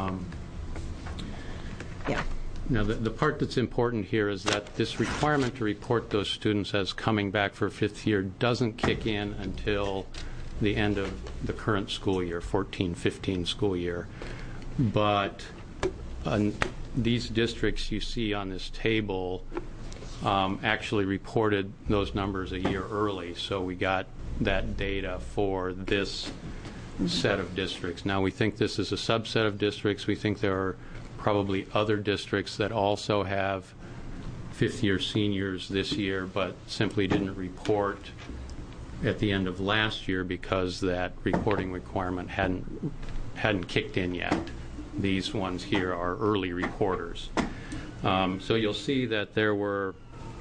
Yeah. Now, the part that's important here is that this requirement to report those students as coming back for fifth year doesn't kick in until the end of the current school year, 14-15 school year. But these districts you see on this table actually reported those numbers a year early, so we got that data for this set of districts. Now, we think this is a subset of districts. We think there are probably other districts that also have fifth-year seniors this year but simply didn't report at the end of last year because that reporting requirement hadn't kicked in yet. These ones here are early reporters. So you'll see that there were,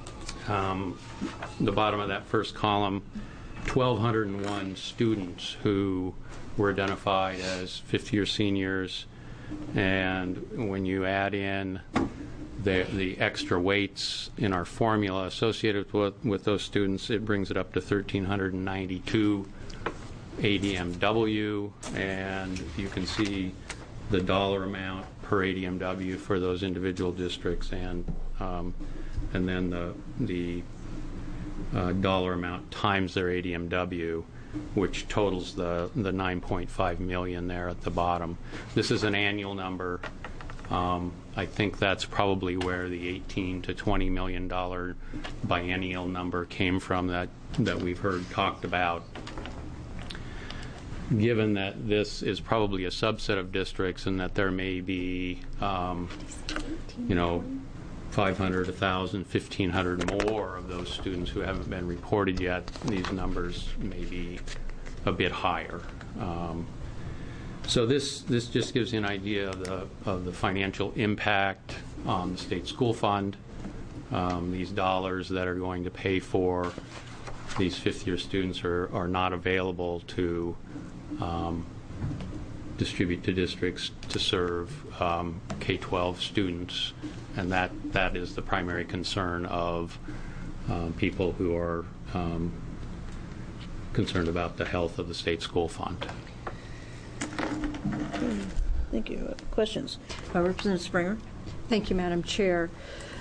the bottom of that first column, 1,201 students who were identified as fifth-year seniors, and when you add in the extra weights in our formula associated with those students, it brings it up to 1,392 ADMW, and you can see the dollar amount per ADMW for those individual districts, and then the dollar amount times their ADMW, which totals the 9.5 million there at the bottom. This is an annual number. I think that's probably where the $18 to $20 million biennial number came from that we've heard talked about. Given that this is probably a subset of districts and that there may be, 500, 1,000, 1,500 more of those students who haven't been reported yet, these numbers may be a bit higher. So this just gives you an idea of the financial impact on the state school fund. These dollars that are going to pay for these fifth-year students are not available to distribute to districts to serve K-12 students, and that is the primary concern of people who are concerned about the health of the state school fund. Thank you. Questions? Representative Springer. Thank you, Madam Chair.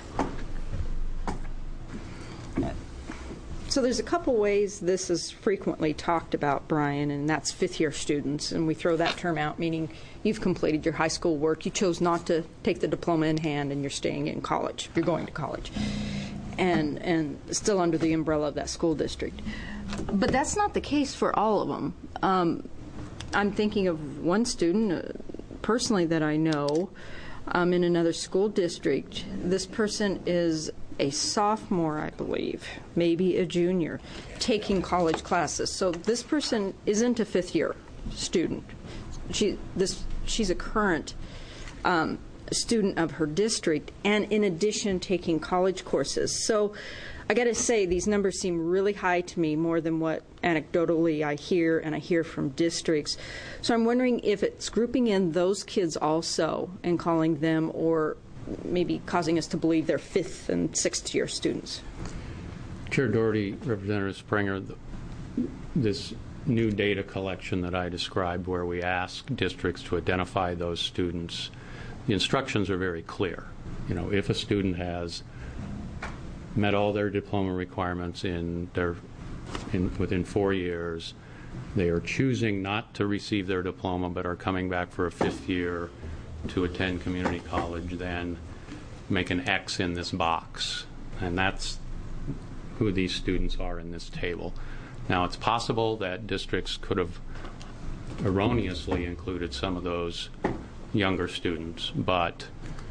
So there's a couple ways this is frequently talked about, Brian, and that's fifth-year students, and we throw that term out, meaning you've completed your high school work, you chose not to take the diploma in hand, and you're staying in college, you're going to college, and still under the umbrella of that school district. But that's not the case for all of them. I'm thinking of one student personally that I know in another school district. This person is a sophomore, I believe, maybe a junior, taking college classes. So this person isn't a fifth-year student. She's a current student of her district, and in addition, taking college courses. So I got to say, these numbers seem really high to me, more than what anecdotally I hear, and I hear from districts. So I'm wondering if it's grouping in those kids also and calling them, or maybe causing us to believe they're fifth and sixth-year students. Chair Doherty, Representative Springer, this new data collection that I described, where we ask districts to identify those students, the instructions are very clear. If a student has met all their diploma requirements within 4 years, they are choosing not to receive their diploma but are coming back for a fifth year to attend community college, then make an X in this box. And that's who these students are in this table. Now, it's possible that districts could have erroneously included some of those younger students, but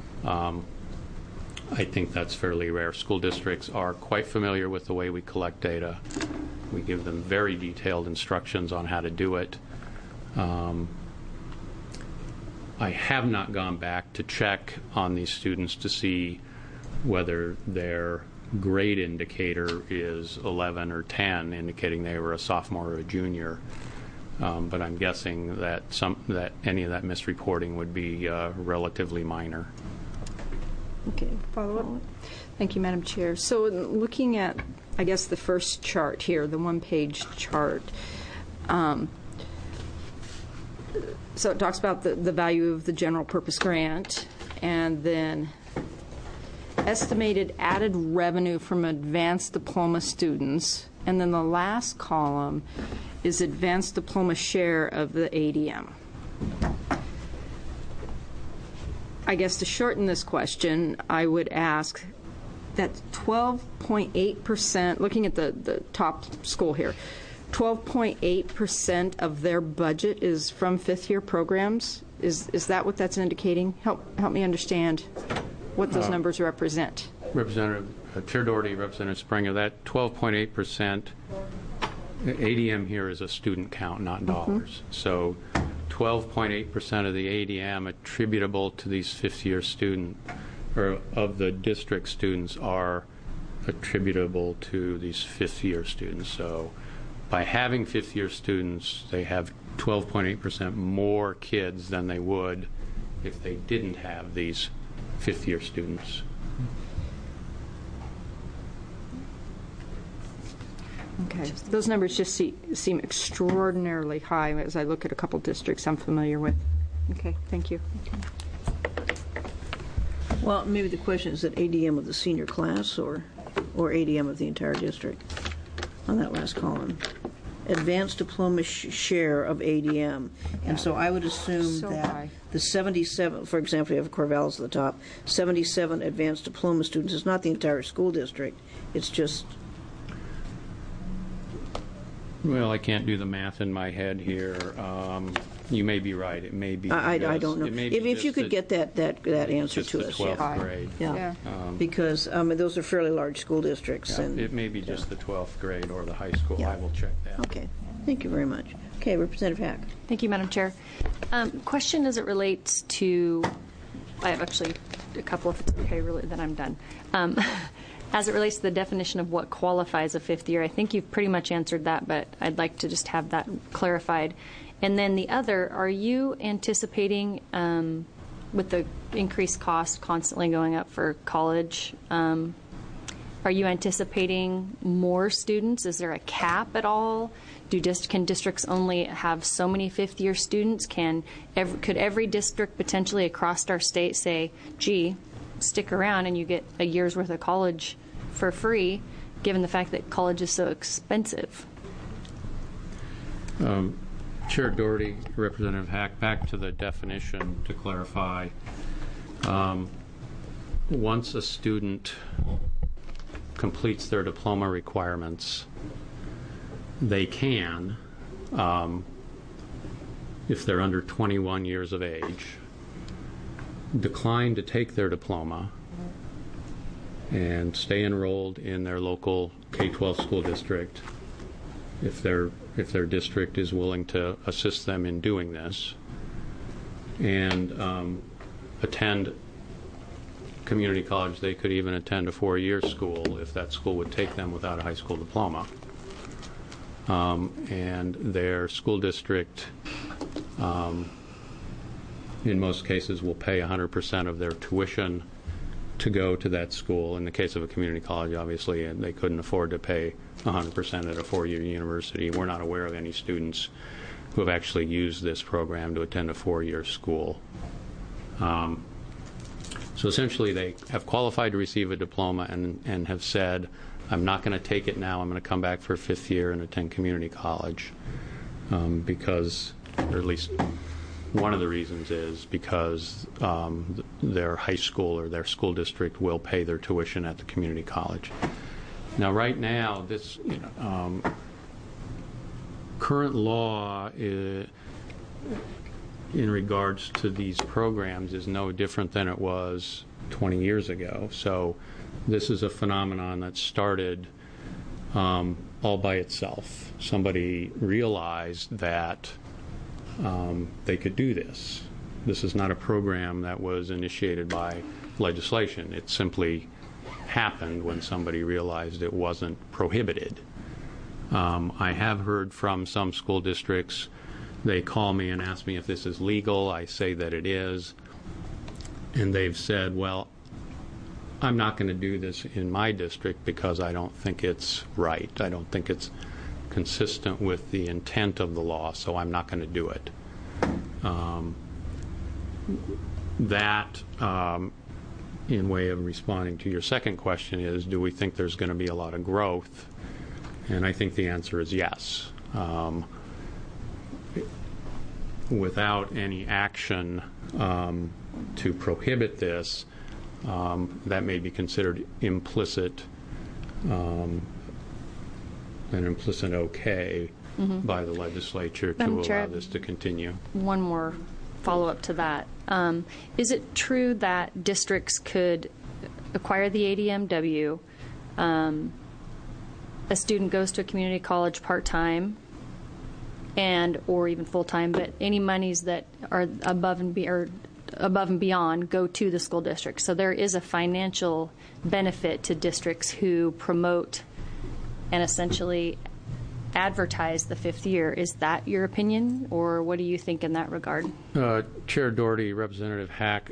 I think that's fairly rare. School districts are quite familiar with the way we collect data. We give them very detailed instructions on how to do it. I have not gone back to check on these students to see whether their grade indicator is 11 or 10, indicating they were a sophomore or a junior. But I'm guessing that any of that misreporting would be relatively minor. Okay, follow up. Thank you, Madam Chair. So looking at, I guess, the first chart here, the one-page chart, so it talks about the value of the general purpose grant, and then estimated added revenue from advanced diploma students, and then the last column is advanced diploma share of the ADM. I guess to shorten this question, I would ask that 12.8%, looking at the top school here, 12.8% of their budget is from fifth-year programs. Is that what that's indicating? Help me understand what those numbers represent. Representative Chair Doherty, Representative Springer, that 12.8%, ADM here is a student count, not dollars. So 12.8% of the ADM attributable to these fifth-year students, or of the district students, are attributable to these fifth-year students. So by having fifth-year students, they have 12.8% more kids than they would if they didn't have these fifth-year students. Okay. Those numbers just seem extraordinarily high as I look at a couple districts I'm familiar with. Okay, thank you. Well, maybe the question is that ADM of the senior class or ADM of the entire district on that last column. Advanced diploma share of ADM. And so I would assume So that high. the 77, for example, you have Corvallis at the top, 77 advanced diploma students is not the entire school district. It's just... Well, I can't do the math in my head here. You may be right. It may be. I don't know. It may be If you just could get that answer just to the us. 12th grade. Yeah. Because those are fairly large school districts. Yeah, And it may be just the 12th grade or the high school. Yeah. I will check that. Okay. Thank you very much. Okay, Representative Hack. Thank you, Madam Chair. Question as it relates to, I have actually a couple, if it's okay, really, then I'm done. As it relates to the definition of what qualifies a fifth year, I think you've pretty much answered that, but I'd like to just have that clarified. And then the other, are you anticipating, with the increased cost constantly going up for college, are you anticipating more students? Is there a cap at all? Can districts only have so many fifth-year students? Could every district potentially across our state say, gee, stick around and you get a year's worth of college for free, given the fact that college is so expensive? Chair Doherty, Representative Hack, back to the definition to clarify. Once a student completes their diploma requirements, they can, if they're under 21 years of age, decline to take their diploma and stay enrolled in their local K-12 school district if their district is willing to assist them in doing this, and attend community college. They could even attend a 4-year school if that school would take them without a high school diploma. And their school district, in most cases, will pay 100% of their tuition to go to that school. In the case of a community college, obviously, and they couldn't afford to pay 100% at a 4-year university. We're not aware of any students who have actually used this program to attend a 4-year school. So essentially, they have qualified to receive a diploma and have said, I'm not going to take it now. I'm going to come back for a 5th year and attend community college because, or at least one of the reasons is because their high school or their school district will pay their tuition at the community college. Now, right now, this current law in regards to these programs is no different than it was 20 years ago. So this is a phenomenon that started all by itself. Somebody realized that they could do this. This is not a program that was initiated by legislation. It simply happened when somebody realized it wasn't prohibited. I have heard from some school districts, they call me and ask me if this is legal. I say that it is. And they've said, well, I'm not going to do this in my district because I don't think it's right. I don't think it's consistent with the intent of the law, so I'm not going to do it. That, in way of responding to your second question, is do we think there's going to be a lot of growth? And I think the answer is yes. Without any action to prohibit this, that may be considered implicit, an implicit okay by the legislature to Madam Chair, allow this to continue. One more follow-up to that. Is it true that districts could acquire the ADMW, a student goes to a community college part-time and or even full-time, but any monies that are above and beyond go to the school district? So there is a financial benefit to districts who promote and essentially advertise the 5th year. Is that your opinion, or what do you think in that regard? Chair Doherty, Representative Hack,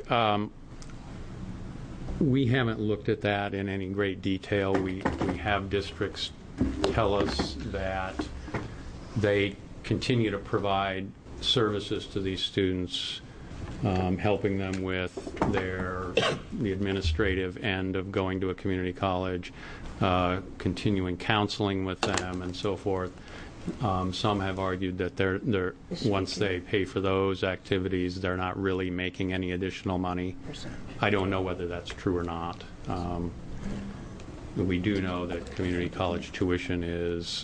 we haven't looked at that in any great detail. We have districts tell us that they continue to provide services to these students, helping them with the administrative end of going to a community college, continuing counseling with them, and so forth. Some have argued that they're once they pay for those activities, they're not really making any additional money. I don't know whether that's true or not. We do know that community college tuition is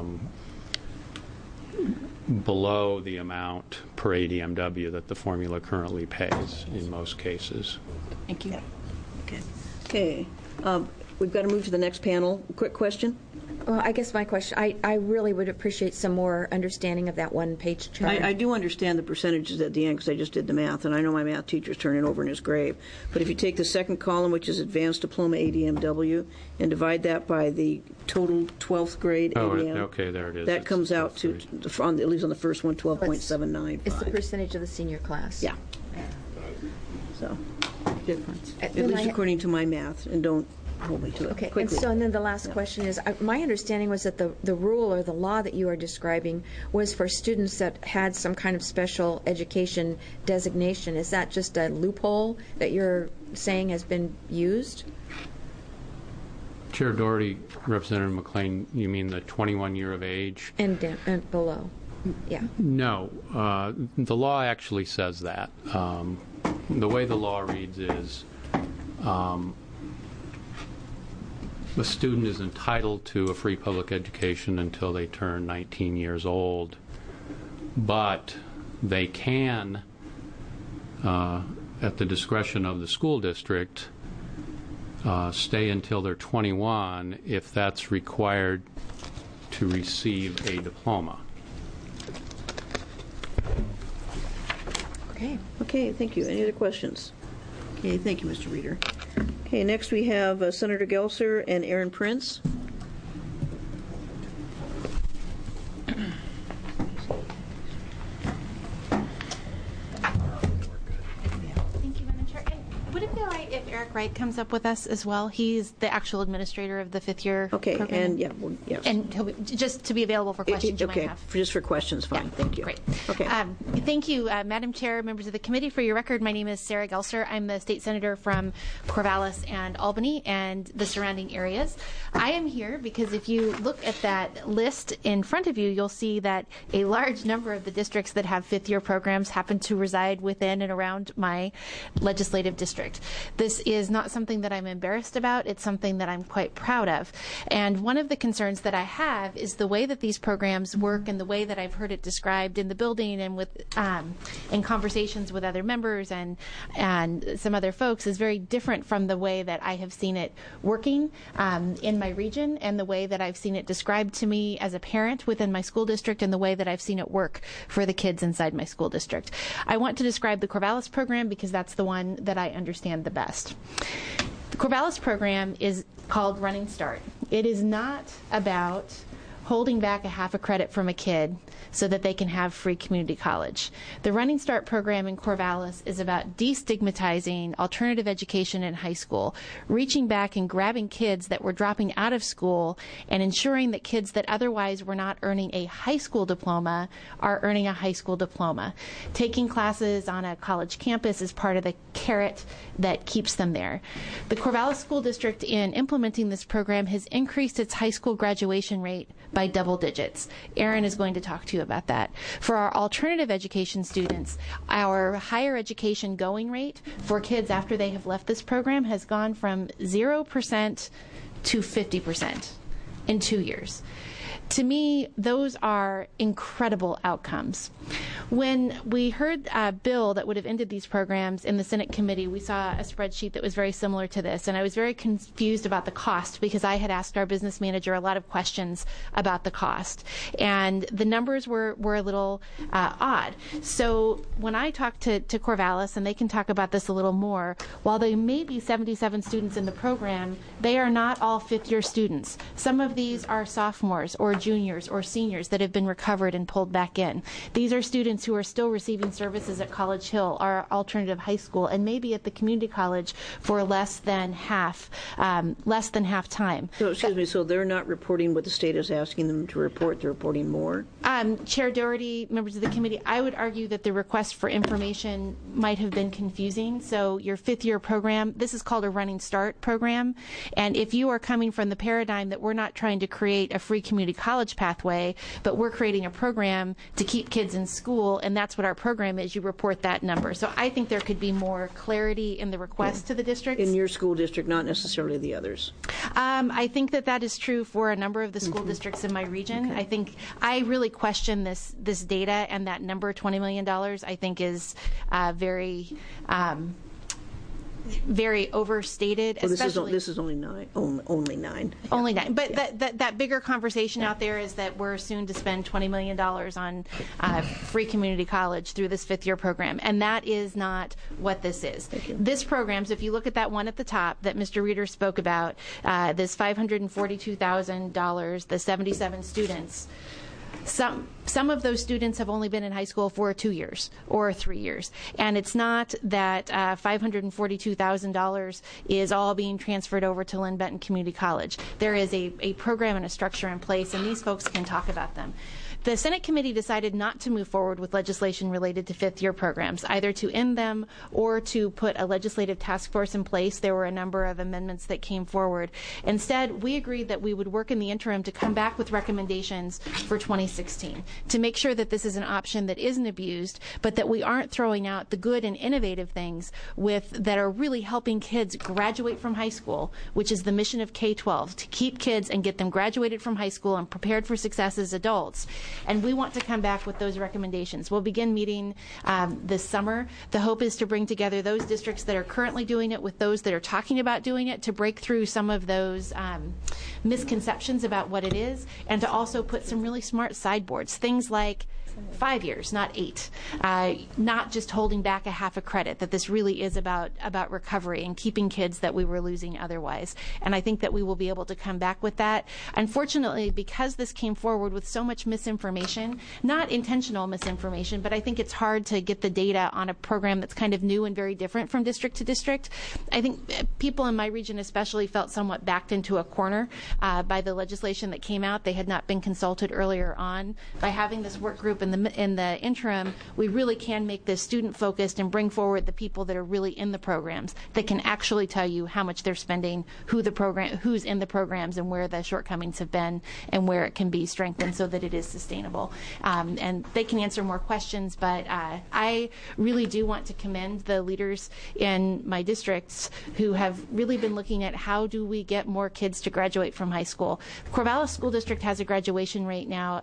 below the amount per ADMW that the formula currently pays in most cases. Thank you. Okay. We've got to move to the next panel. Quick question. Well, I guess my question, I really would appreciate some more understanding of that one-page chart. I do understand the percentages at the end because I just did the math, and I know my math teacher's turning over in his grave. But if you take the second column, which is Advanced Diploma ADMW, and divide that by the total 12th grade ADM, okay, there it is. That comes out to, at least on the first one, 12.795. It's the percentage of the senior class. Yeah. So, Difference. at least according to my math, and don't hold me to it. Okay, Quickly. and then the last question is, my understanding was that the rule or the law that you are describing was for students that had some kind of special education designation. Is that just a loophole that you're saying has been used? Chair Doherty, Representative McLean, you mean the 21 year of age? And below, yeah. No, the law actually says that. The way the law reads is the student is entitled to a free public education until they turn 19 years old, but they can, at the discretion of the school district, stay until they're 21 if that's required to receive a diploma. Okay, thank you. Any other questions? Okay, thank you, Mr. Reeder. Okay, next we have Senator Gelser and Aaron Prince. Thank you, Madam Chair. And would it be all right if Eric Wright comes up with us as well? He's the actual administrator of the fifth year program. And yes. And he'll be, just to be available for questions you might have. Just for questions, fine. Thank you. Great. Okay. Thank you, Madam Chair, members of the committee. For your record, my name is Sarah Gelser. I'm the state senator from Corvallis and Albany and the surrounding areas. I am here because if you look at that list in front of you, you'll see that a large number of the districts that have fifth year programs happen to reside within and around my legislative district. This is not something that I'm embarrassed about. It's something that I'm quite proud of. And one of the concerns that I have is the way that these programs work and the way that I've heard it described in the building and with in conversations with other members and some other folks is very different from the way that I have seen it working in my region and the way that I've seen it described to me as a parent within my school district and the way that I've seen it work for the kids inside my school district. I want to describe the Corvallis program because that's the one that I understand the best. The Corvallis program is called Running Start. It is not about holding back a half a credit from a kid so that they can have free community college. The Running Start program in Corvallis is about destigmatizing alternative education in high school, reaching back and grabbing kids that were dropping out of school and ensuring that kids that otherwise were not earning a high school diploma are earning a high school diploma. Taking classes on a college campus is part of the carrot that keeps them there. The Corvallis School District, in implementing this program, has increased its high school graduation rate by double digits. Aaron is going to talk to you about that. For our alternative education students, our higher education going rate for kids after they have left this program has gone from 0% to 50% in 2 years. To me, those are incredible outcomes. When we heard a bill that would have ended these programs in the Senate committee, we saw a spreadsheet that was very similar to this, and I was very confused about the cost because I had asked our business manager a lot of questions about the cost, and the numbers were a little odd. So when I talked to Corvallis, and they can talk about this a little more, while there may be 77 students in the program, they are not all fifth-year students. Some of these are sophomores or juniors or seniors that have been recovered and pulled back in. These are students who are still receiving services at College Hill, our alternative high school, and maybe at the community college for less than half time. So, excuse me, so they're not reporting what the state is asking them to report, they're reporting more? Chair Doherty, members of the committee, I would argue that the request for information might have been confusing. So your fifth-year program, this is called a Running Start program, and if you are coming from the paradigm that we're not trying to create a free community college pathway, but we're creating a program to keep kids in school, and that's what our program is, you report that number. So I think there could be more clarity in the request to the districts. In your school district, not necessarily the others. I think that is true for a number of the school districts in my region. I think I really question this data, and that number, $20 million, I think is very overstated. Well, this is only nine. Only nine. Only nine. But that bigger conversation out there is that we're soon to spend $20 million on free community college through this fifth-year program, and that is not what this is. This program, so if you look at that one at the top that Mr. Reeder spoke about, this $542,000, the 77 students, some of those students have only been in high school for 2 years or 3 years. And it's not that $542,000 is all being transferred over to Lynn Benton Community College. There is a program and a structure in place, and these folks can talk about them. The Senate committee decided not to move forward with legislation related to fifth-year programs, either to end them or to put a legislative task force in place. There were a number of amendments that came forward. Instead, we agreed that we would work in the interim to come back with recommendations for 2016 to make sure that this is an option that isn't abused, but that we aren't throwing out the good and innovative things that are really helping kids graduate from high school, which is the mission of K-12, to keep kids and get them graduated from high school and prepared for success as adults. And we want to come back with those recommendations. We'll begin meeting this summer. The hope is to bring together those districts that are currently doing it with those that are talking about doing it, to break through some of those misconceptions about what it is, and to also put some really smart sideboards, things like 5 years, not 8. Not just holding back a half a credit, that this really is about recovery and keeping kids that we were losing otherwise. And I think that we will be able to come back with that. Unfortunately, because this came forward with so much misinformation, not intentional misinformation, but I think it's hard to get the data on a program that's kind of new and very different from district to district. I think people in my region especially felt somewhat backed into a corner by the legislation that came out. They had not been consulted earlier on. By having this work group in the interim, we really can make this student-focused and bring forward the people that are really in the programs, that can actually tell you how much they're spending, who's in the programs, and where the shortcomings have been, and where it can be strengthened so that it is sustainable. And they can answer more questions, but I really do want to commend the leaders in my districts who have really been looking at how do we get more kids to graduate from high school. Corvallis School District has a graduation rate now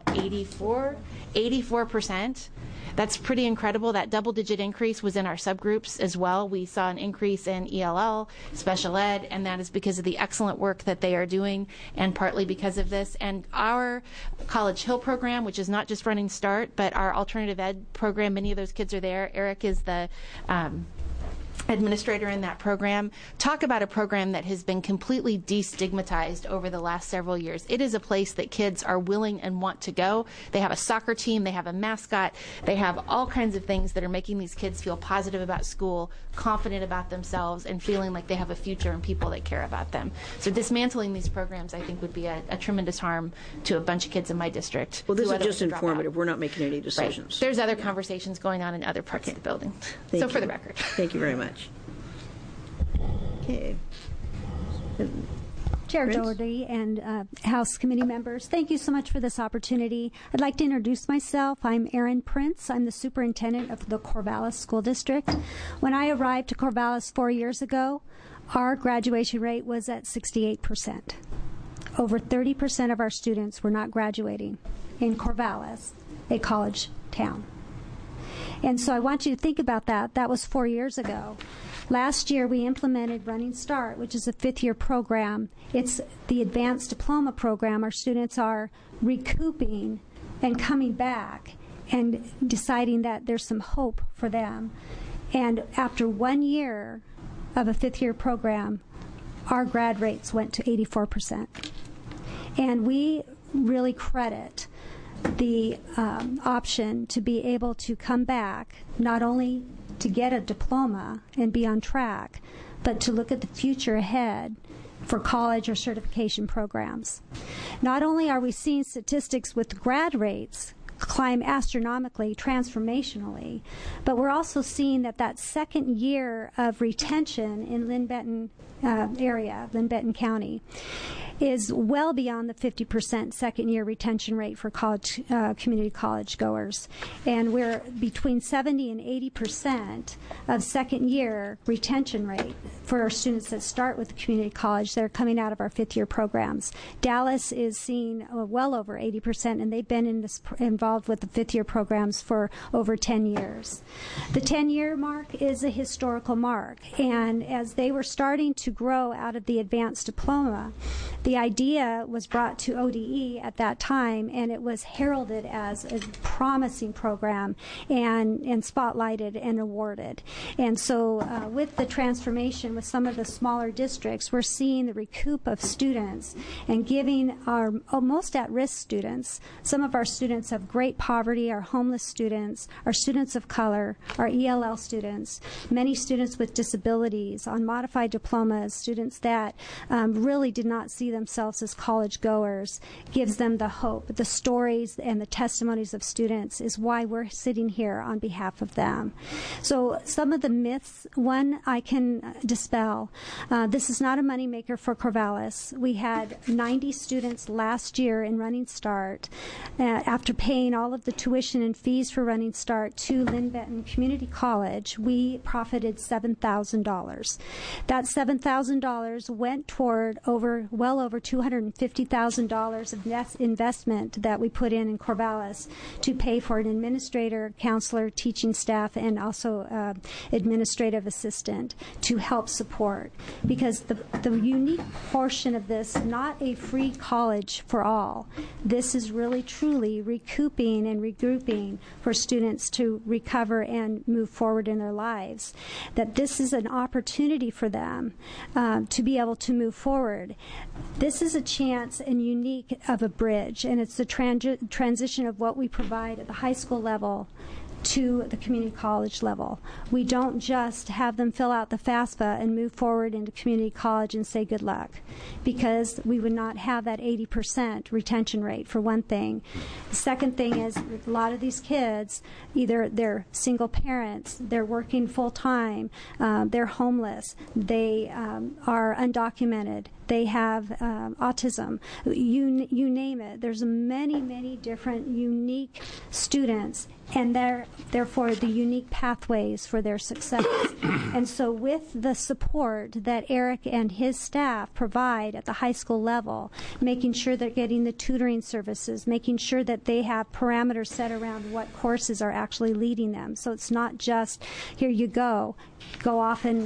84%. That's pretty incredible. That double-digit increase was in our subgroups as well. We saw an increase in ELL, special ed, and that is because of the excellent work that they are doing, and partly because of this. And our College Hill program, which is not just Running Start, but our alternative ed program, many of those kids are there. Eric is the administrator in that program. Talk about a program that has been completely destigmatized over the last several years. It is a place that kids are willing and want to go. They have a soccer team, they have a mascot, they have all kinds of things that are making these kids feel positive about school, confident about themselves, and feeling like they have a future and people that care about them. So dismantling these programs, I think, would be a tremendous harm to a bunch of kids in my district. Well, this is just informative. We're not making any decisions. Right. There's other conversations going on in other parts of the building. Thank you. For the record. Thank you very much. Okay. Chair Prince? Doherty and House committee members, thank you so much for this opportunity. I'd like to introduce myself. I'm Erin Prince. I'm the superintendent of the Corvallis School District. When I arrived to Corvallis 4 years ago, our graduation rate was at 68%. Over 30% of our students were not graduating in Corvallis, a college town. And so I want you to think about that. That was 4 years ago. Last year, we implemented Running Start, which is a fifth-year program. It's the advanced diploma program. Our students are recouping and coming back and deciding that there's some hope for them. And after 1 year of a fifth-year program, our grad rates went to 84%. And we really credit the option to be able to come back, not only to get a diploma and be on track, but to look at the future ahead for college or certification programs. Not only are we seeing statistics with grad rates climb astronomically, transformationally, but we're also seeing that second year of retention in Linn-Benton area, Linn-Benton County, is well beyond the 50% second-year retention rate for college, community college goers. And we're between 70 and 80% of second-year retention rate for our students that start with the community college that are coming out of our fifth-year programs. Dallas is seeing well over 80%, and they've been involved with the fifth-year programs for over 10 years. The 10-year mark is a historical mark, and as they were starting to grow out of the advanced diploma, the idea was brought to ODE at that time, and it was heralded as a promising program and spotlighted and awarded. And so with the transformation with some of the smaller districts, we're seeing the recoup of students and giving our most at-risk students, some of our students of great poverty, our homeless students, our students of color, our ELL students, many students with disabilities on modified diplomas, students that really did not see themselves as college goers, gives them the hope. The stories and the testimonies of students is why we're sitting here on behalf of them. So some of the myths, one I can dispel. This is not a moneymaker for Corvallis. We had 90 students last year in Running Start. After paying all of the tuition and fees for Running Start to Linn-Benton Community College, we profited $7,000. That $7,000 went toward well over $250,000 of investment that we put in Corvallis to pay for an administrator, counselor, teaching staff, and also administrative assistant to help support. Because the unique portion of this, not a free college for all, this is really truly recouping and regrouping for students to recover and move forward in their lives. That this is an opportunity for them to be able to move forward. This is a chance and unique of a bridge, and it's the transition of what we provide at the high school level to the community college level. We don't just have them fill out the FAFSA and move forward into community college and say good luck, because we would not have that 80% retention rate, for one thing. The second thing is a lot of these kids, either they're single parents, they're working full-time, they're homeless, they are undocumented, they have autism, you name it. There's many, many different unique students, and therefore the unique pathways for their success. And so with the support that Eric and his staff provide at the high school level, making sure they're getting the tutoring services, making sure that they have parameters set around what courses are actually leading them. So it's not just, here you go off and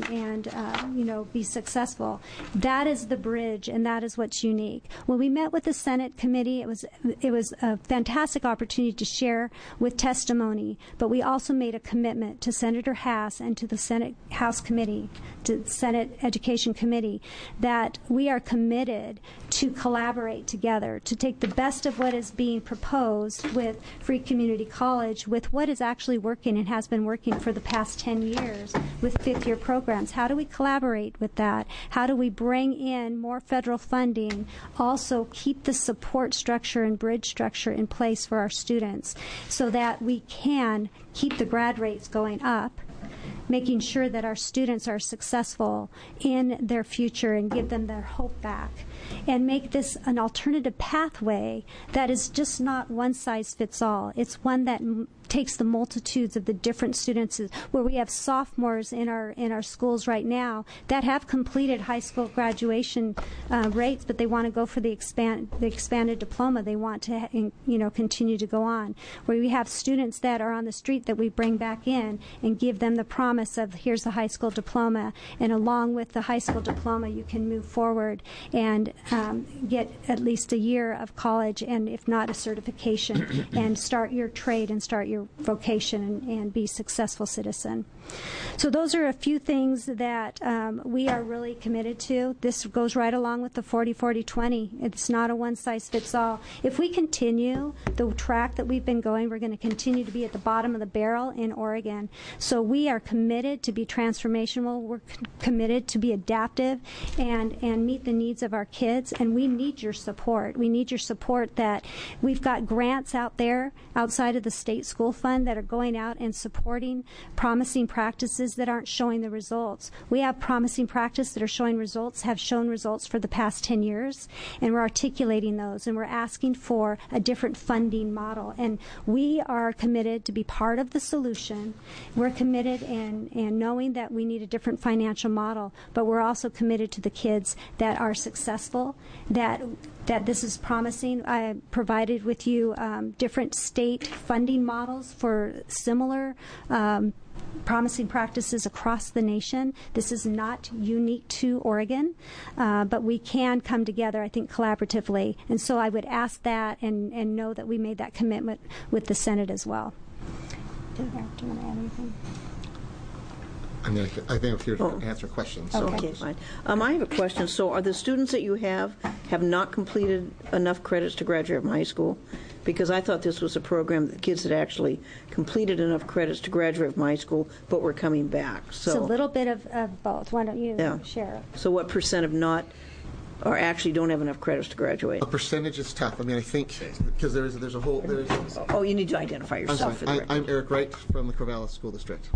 be successful. That is the bridge, and that is what's unique. When we met with the Senate committee, it was a fantastic opportunity to share with testimony, but we also made a commitment to Senator Hass and to the Senate House Committee, to the Senate Education Committee, that we are committed to collaborate together, to take the best of what is being proposed with Free Community College, with what is actually working and has been working for the past 10 years with fifth-year programs. How do we collaborate with that? How do we bring in more federal funding, also keep the support structure and bridge structure in place for our students so that we can keep the grad rates going up, making sure that our students are successful in their future and give them their hope back, and make this an alternative pathway that is just not one size fits all. It's one that takes the multitudes of the different students, where we have sophomores in our schools right now that have completed high school graduation rates, but they want to go for the expanded diploma. They want to continue to go on. Where we have students that are on the street that we bring back in and give them the promise of, here's the high school diploma, and along with the high school diploma you can move forward and get at least a year of college, and if not a certification, and start your trade and start your your vocation and be a successful citizen. So those are a few things that we are really committed to. This goes right along with the 40-40-20. It's not a one-size-fits-all. If we continue the track that we've been going, we're going to continue to be at the bottom of the barrel in Oregon. So we are committed to be transformational. We're committed to be adaptive and meet the needs of our kids, and we need your support. We need your support that we've got grants out there outside of the state school fund that are going out and supporting promising practices that aren't showing the results. We have promising practices that are showing results, have shown results for the past 10 years, and we're articulating those, and we're asking for a different funding model. And we are committed to be part of the solution. We're committed in knowing that we need a different financial model, but we're also committed to the kids that are successful, that this is promising. I provided with you different state funding models for similar promising practices across the nation. This is not unique to Oregon, but we can come together, I think, collaboratively. And so I would ask that and know that we made that commitment with the Senate as well. Do you want to add anything? I think I'm here to answer questions. So. Okay, fine. I have a question. So are the students that you have not completed enough credits to graduate from high school? Because I thought this was a program that kids had actually completed enough credits to graduate from high school, but were coming back. So it's a little bit of both. Why don't you share? So what percent of not or actually don't have enough credits to graduate? A percentage is tough. I mean, I think because there's a whole. You need to identify yourself. I'm Eric Wright from the Corvallis School District.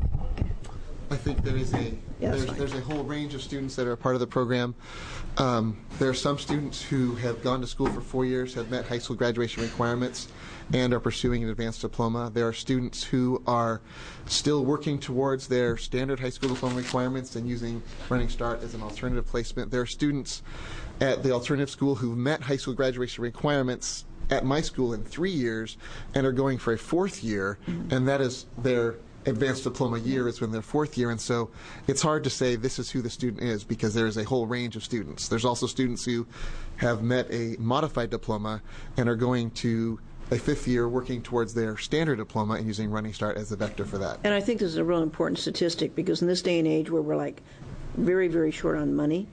I think there is there's a whole range of students that are a part of the program. There are some students who have gone to school for 4 years, have met high school graduation requirements, and are pursuing an advanced diploma. There are students who are still working towards their standard high school diploma requirements and using Running Start as an alternative placement. There are students at the alternative school who've met high school graduation requirements at my school in 3 years and are going for a 4th year, and that is their advanced diploma year is when their 4th year, and so it's hard to say this is who the student is because there is a whole range of students. There's also students who have met a modified diploma and are going to a 5th year working towards their standard diploma and using Running Start as a vector for that. And I think this is a real important statistic because in this day and age where we're like very, very short on money,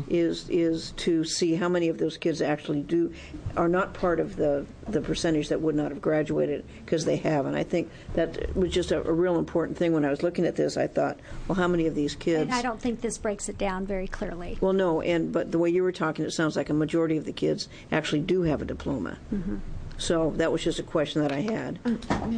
is to see how many of those kids actually are not part of the percentage that would not have graduated because they have. And I think that was just a real important thing. When I was looking at this, I thought, well, how many of these kids? And I don't think this breaks it down very clearly. Well, no, but the way you were talking, it sounds like a majority of the kids actually do have a diploma. So that was just a question that I had. Do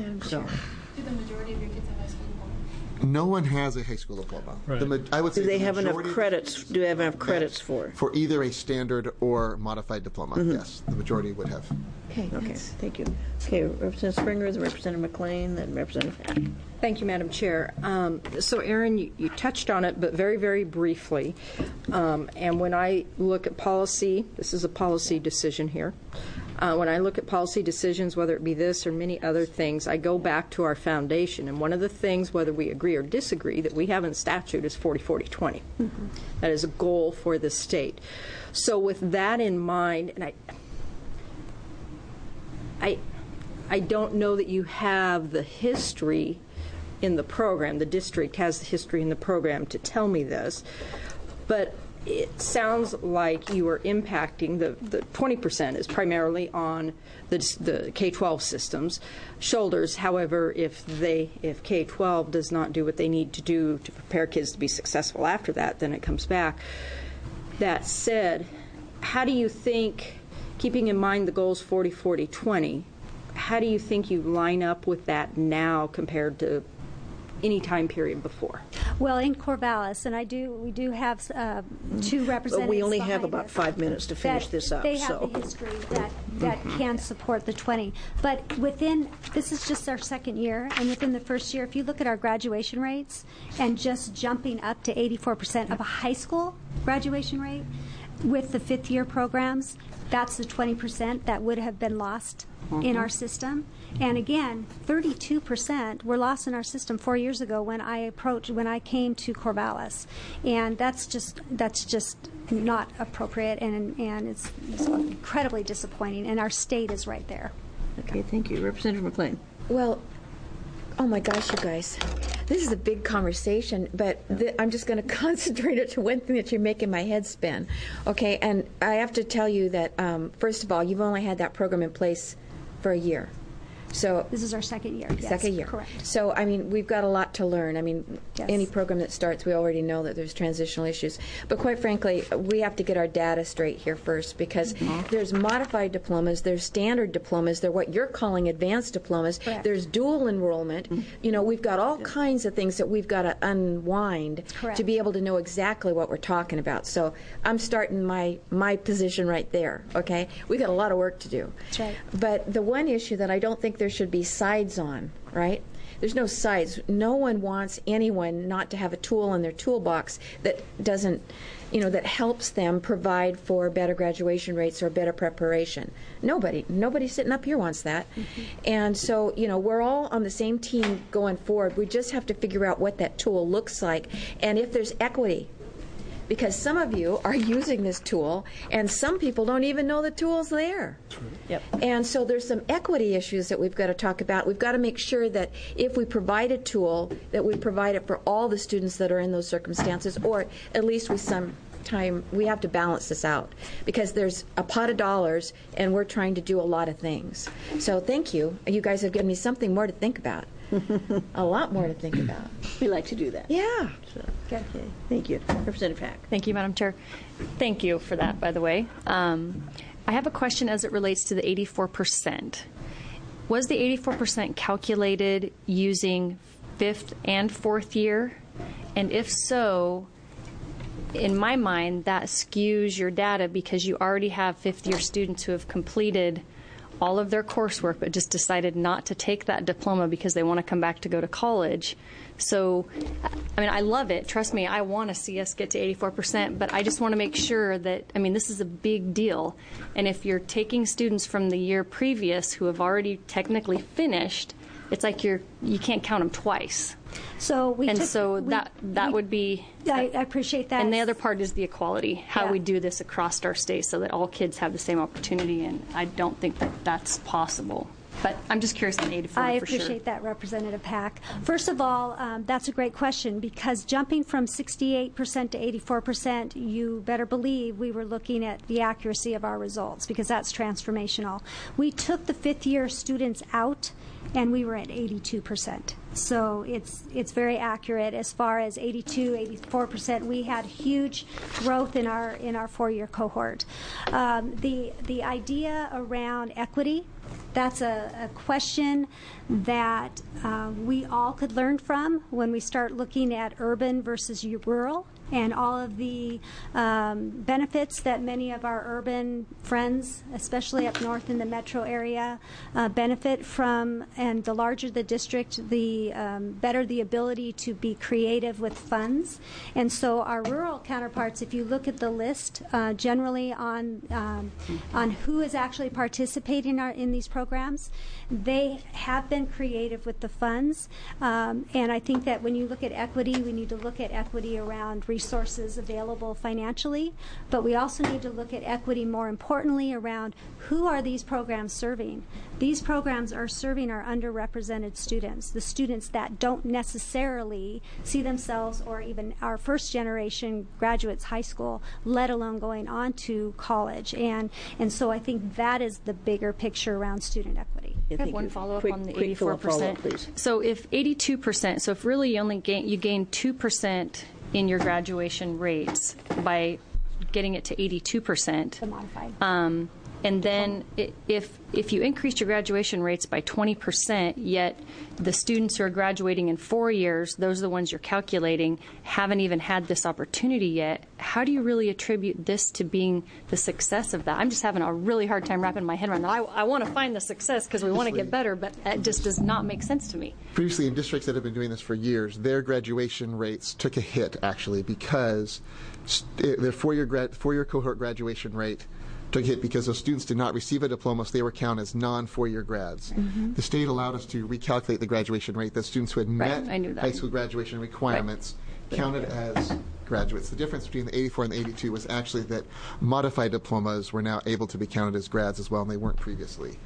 the majority of your kids have high school diploma? No one has a high school diploma. Right. I would say do they have enough credits? Do they have enough credits for either a standard or modified diploma? Yes, the majority would have. Okay, thank you. Okay, Representative Springer, then Representative McLean, then Representative Hack. Thank you, Madam Chair. So, Aaron, you touched on it, but very, very briefly. And when I look at policy, this is a policy decision here. When I look at policy decisions, whether it be this or many other things, I go back to our foundation. And one of the things, whether we agree or disagree, that we have in statute is 40-40-20. That is a goal for the state. So with that in mind, and I don't know that you have the history in the program. The district has the history in the program to tell me this. But it sounds like you are impacting the 20% is primarily on the K-12 systems shoulders. However, if K-12 does not do what they need to do to prepare kids to be successful after that, then it comes back. That said, how do you think, keeping in mind the goals 40-40-20, how do you think you line up with that now compared to any time period before? Well, in Corvallis, and we do have two representatives. But we only have about 5 minutes to finish this up. They have the history that can support the 20. But this is just our 2nd year, and within the 1st year, if you look at our graduation rates and just jumping up to 84% of a high school graduation rate with the 5th year programs, that's the 20% that would have been lost in our system. And again, 32% were lost in our system 4 years ago when I came to Corvallis, and that's just not appropriate, and it's incredibly disappointing. And our state is right there. Okay, thank you, Representative McLean. Well, Oh my gosh, you guys. This is a big conversation, but I'm just going to concentrate it to one thing that you're making my head spin. Okay, and I have to tell you that, first of all, you've only had that program in place for a year. So this is our second year. Yes, second year. Correct. So, I mean, we've got a lot to learn. I mean, Yes. any program that starts, we already know that there's transitional issues. But quite frankly, we have to get our data straight here first, because there's modified diplomas, there's standard diplomas, they're what you're calling advanced diplomas, Correct. there's dual enrollment. You know, we've got all kinds of things that we've got to unwind Correct. to be able to know exactly what we're talking about. So I'm starting my position right there, okay? We got a lot of work to do. That's right. But the one issue that I don't think there should be sides on, right? There's no sides. No one wants anyone not to have a tool in their toolbox that doesn't, you know, that helps them provide for better graduation rates or better preparation. Nobody sitting up here wants that. And so, you know, we're all on the same team going forward. We just have to figure out what that tool looks like and if there's equity. Because some of you are using this tool, and some people don't even know the tool's there. Yep. And so there's some equity issues that we've got to talk about. We've got to make sure that if we provide a tool, that we provide it for all the students that are in those circumstances, or at least we have to balance this out, because there's a pot of dollars, and we're trying to do a lot of things. So thank you. You guys have given me something more to think about. A lot more to think about. We like to do that. Yeah. So, okay. Thank you. Representative Hack. Thank you, Madam Chair. Thank you for that, by the way. I have a question as it relates to the 84%. Was the 84% calculated using fifth and fourth year? And if so, in my mind, that skews your data because you already have fifth-year students who have completed all of their coursework but just decided not to take that diploma because they want to come back to go to college. So, I mean, I love it. Trust me, I want to see us get to 84%, but I just want to make sure that, I mean, this is a big deal. And if you're taking students from the year previous who have already technically finished, it's like you can't count them twice. So that would be. I appreciate that. And the other part is the equality, how we do this across our state so that all kids have the same opportunity. And I don't think that that's possible. But I'm just curious on 84 I for sure. appreciate that, Representative Pack. First of all, that's a great question, because jumping from 68% to 84%, you better believe we were looking at the accuracy of our results, because that's transformational. We took the fifth-year students out, and we were at 82%. So it's very accurate. As far as 82, 84%, we had huge growth in our four-year cohort. The idea around equity, that's a question that we all could learn from when we start looking at urban versus rural, and all of the benefits that many of our urban friends, especially up north in the metro area, benefit from. And the larger the district, the better the ability to be creative with funds. And so our rural counterparts, if you look at the list generally on who is actually participating in these programs, they have been creative with the funds. And I think that when you look at equity, we need to look at equity around resources available financially, but we also need to look at equity more importantly around who are these programs serving. These programs are serving our underrepresented students, the students that don't necessarily see themselves, or even our first generation graduates high school, let alone going on to college. And so I think that is the bigger picture around student equity. I have one follow-up on the quick 84%. follow-up, please. So if 82%, so if really you only gain 2% in your graduation rates by getting it to 82%. The modified. And then if you increased your graduation rates by 20%, yet the students who are graduating in 4 years, those are the ones you're calculating, haven't even had this opportunity yet, how do you really attribute this to being the success of that? I'm just having a really hard time wrapping my head around that. I want to find the success because we want to get better, but it just does not make sense to me. Previously, in districts that have been doing this for years, their graduation rates took a hit, actually, because their four-year cohort graduation rate took a hit because those students did not receive a diploma, so they were counted as non-four-year grads. The state allowed us to recalculate the graduation rate. The students who had met high school graduation requirements counted as graduates. The difference between the 84 and the 82 was actually that modified diplomas were now able to be counted as grads as well, and they weren't previously.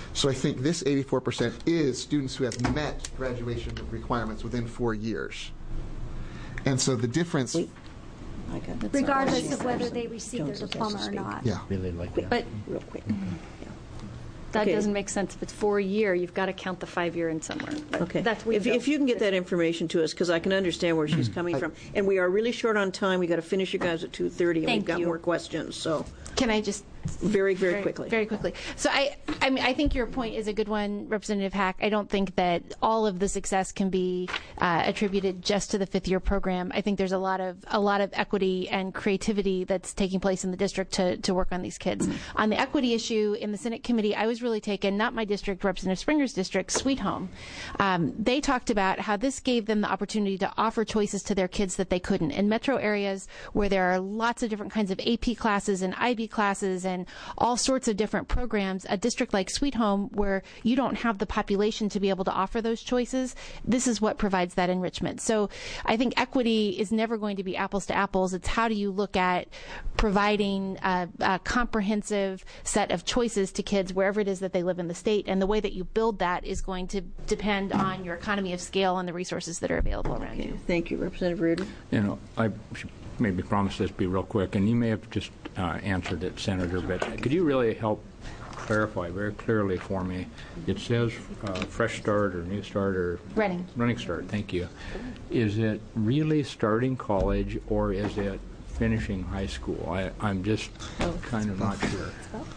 So I think this 84% is students who have met graduation requirements within 4 years. And so the difference... regardless of whether they receive their diploma or not. Yeah. Really like that. But Real quick. that Okay. doesn't make sense. If it's 4 year, you've got to count the 5 year in somewhere. But Okay. That's If you can get that information to us, because I can understand where she's coming from. And we are really short on time. We got to finish you guys at 2:30, and Thank we've got you. more questions. So Can I just very quickly. Very quickly. So I mean, I think your point is a good one, Representative Hack. I don't think that all of the success can be attributed just to the 5th year program. I think there's a lot of equity and creativity that's taking place in the district to work on these kids. On the equity issue in the Senate committee, I was really taken, not my district, Representative Springer's district, Sweet Home. They talked about how this gave them the opportunity to offer choices to their kids that they couldn't. In metro areas where there are lots of different kinds of AP classes and IB classes and all sorts of different programs, a district like Sweet Home, where you don't have the population to be able to offer those choices, this is what provides that enrichment. So I think equity is never going to be apples to apples. It's how do you look at providing a comprehensive set of choices to kids wherever it is that they live in the state, and the way that you build that is going to depend on your economy of scale and the resources that are available around you. Thank you, Representative Reardon. You know, I should maybe promise this to be real quick, and you may have just answered it, Senator, but could you really help clarify very clearly for me? It says Fresh Start or New Start or... Running Start, thank you. Is it really starting college or is it finishing high school? I'm just kind of not sure.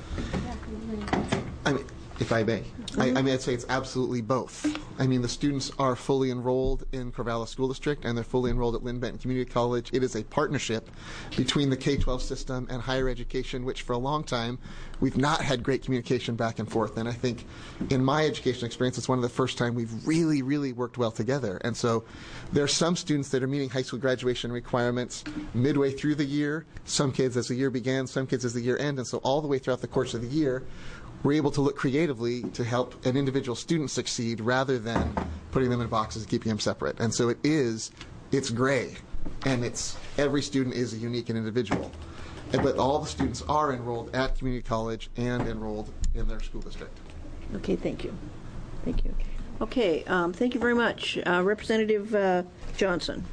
I mean, if I may, I mean, I'd say it's absolutely both. I mean, the students are fully enrolled in Corvallis School District, and they're fully enrolled at Lynn Benton Community College. It is a partnership between the K-12 system and higher education, which for a long time, we've not had great communication back and forth. And I think in my education experience, it's one of the first time we've really, really worked well together. And so there are some students that are meeting high school graduation requirements midway through the year, some kids as the year began, some kids as the year ended. And so all the way throughout the course of the year, we're able to look creatively to help an individual student succeed rather than putting them in boxes and keeping them separate. And so it's gray, and every student is a unique and individual. But all the students are enrolled at community college and enrolled in their school district. Okay, thank you. Thank you. Okay, thank you very much. Representative Johnson.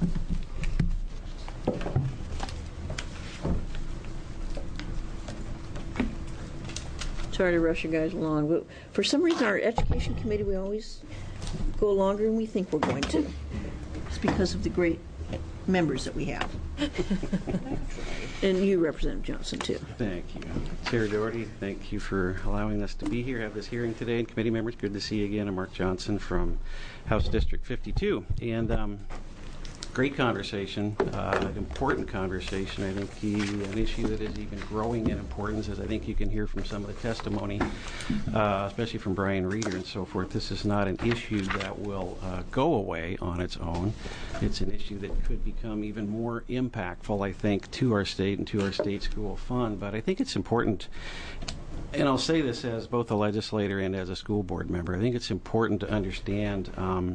Sorry to rush you guys along, but for some reason our education committee, we always go longer than we think we're going to. It's because of the great members that we have. And you, Representative Johnson, too. Thank you. Sarah Doherty, thank you for allowing us to be here, have this hearing today. And committee members, good to see you again. I'm Mark Johnson from House District 52. And great conversation, important conversation. I think an issue that is even growing in importance, as I think you can hear from some of the testimony, especially from Brian Reeder and so forth. This is not an issue that will go away on its own. It's an issue that could become even more impactful, I think, to our state and to our state school fund. But I think it's important, and I'll say this as both a legislator and as a school board member, I think it's important to understand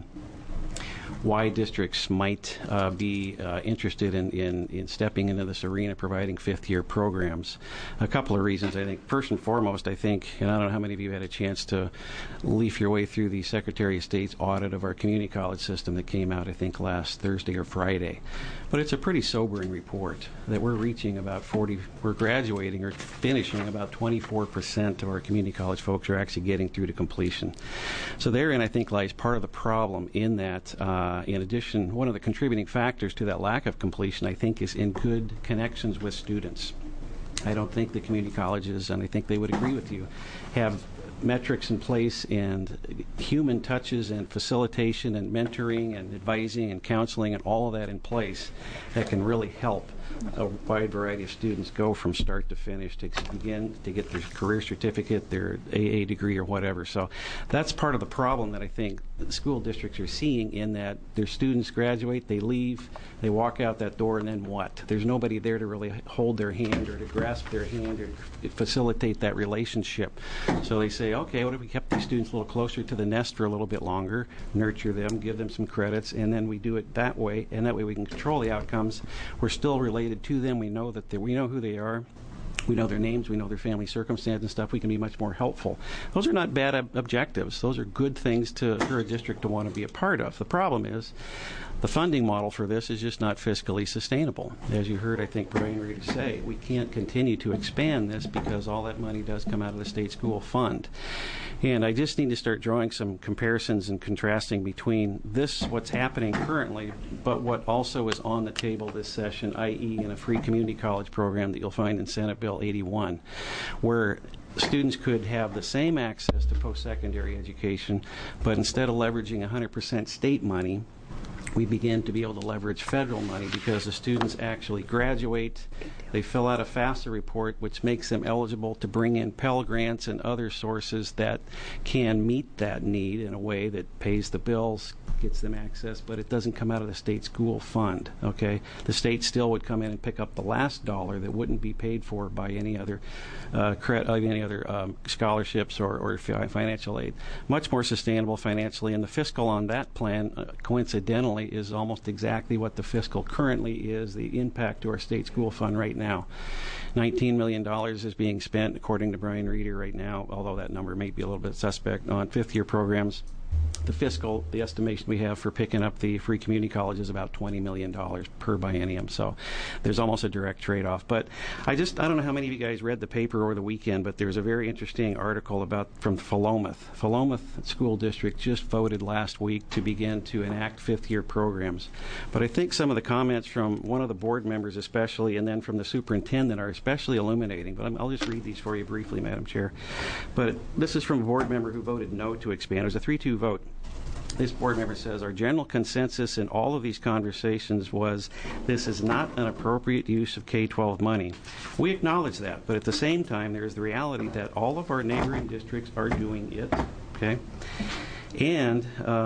why districts might be interested in stepping into this arena, providing fifth-year programs. A couple of reasons, I think. First and foremost, I think, and I don't know how many of you had a chance to leaf your way through the Secretary of State's audit of our community college system that came out, I think, last Thursday or Friday. But it's a pretty sobering report that we're graduating or finishing about 24% of our community college folks are actually getting through to completion. So therein, I think, lies part of the problem in that, in addition, one of the contributing factors to that lack of completion, I think, is in good connections with students. I don't think the community colleges, and I think they would agree with you, have metrics in place and human touches and facilitation and mentoring and advising and counseling and all of that in place that can really help a wide variety of students go from start to finish to begin to get their career certificate, their AA degree or whatever. So that's part of the problem that I think the school districts are seeing, in that their students graduate, they leave, they walk out that door, and then what? There's nobody there to really hold their hand or to grasp their hand or facilitate that relationship. So they say, okay, what if we kept these students a little closer to the nest for a little bit longer, nurture them, give them some credits, and then we do it that way, and that way we can control the outcomes. We're still related to them. We know who they are. we know their names, we know their family circumstance and stuff, we can be much more helpful. Those are not bad objectives. Those are good things for a district to want to be a part of. The problem is the funding model for this is just not fiscally sustainable. As you heard, I think, Brian Reeder say, we can't continue to expand this because all that money does come out of the state school fund. And I just need to start drawing some comparisons and contrasting between this, what's happening currently, but what also is on the table this session, i.e. in a free community college program that you'll find in Senate Bill 81, where students could have the same access to post-secondary education, but instead of leveraging 100% state money, we begin to be able to leverage federal money because the students actually graduate. They fill out a FAFSA report, which makes them eligible to bring in Pell Grants and other sources that can meet that need in a way that pays the bills, gets them access, but it doesn't come out of the state school fund. Okay, the state still would come in and pick up the last dollar that wouldn't be paid for by any other scholarships or financial aid. Much more sustainable financially, and the fiscal on that plan, coincidentally, is almost exactly what the fiscal currently is, the impact to our state school fund right now. $19 million is being spent, according to Brian Reeder right now, although that number may be a little bit suspect, on fifth-year programs. The estimation we have for picking up the free community college is about $20 million per biennium. So there's almost a direct trade-off. But I don't know how many of you guys read the paper over the weekend, but there's a very interesting article from Philomath. Philomath School District just voted last week to begin to enact fifth-year programs. But I think some of the comments from one of the board members especially, and then from the superintendent, are especially illuminating. But I'll just read these for you briefly, Madam Chair. But this is from a board member who voted no to expand. It was a 3-2 vote. This board member says, our general consensus in all of these conversations was this is not an appropriate use of K-12 money. We acknowledge that, but at the same time, there is the reality that all of our neighboring districts are doing it, okay? And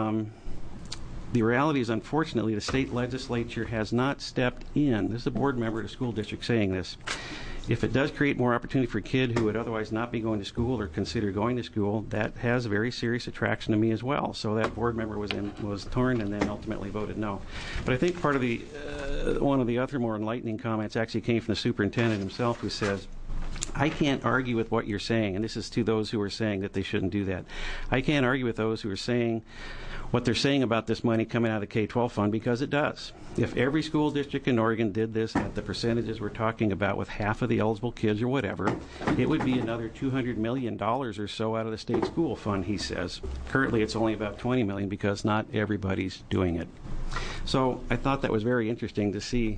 the reality is, unfortunately, the state legislature has not stepped in. This is a board member at a school district saying this. If it does create more opportunity for a kid who would otherwise not be going to school or consider going to school, that has a very serious attraction to me as well. So that board member was torn and then ultimately voted no. But I think part of one of the other more enlightening comments actually came from the superintendent himself, who says, I can't argue with what you're saying, and this is to those who are saying that they shouldn't do that. I can't argue with those who are saying what they're saying about this money coming out of the K-12 fund, because it does. If every school district in Oregon did this at the percentages we're talking about with half of the eligible kids or whatever, it would be another $200 million or so out of the state school fund, he says. Currently, it's only about $20 million because not everybody's doing it. So I thought that was very interesting to see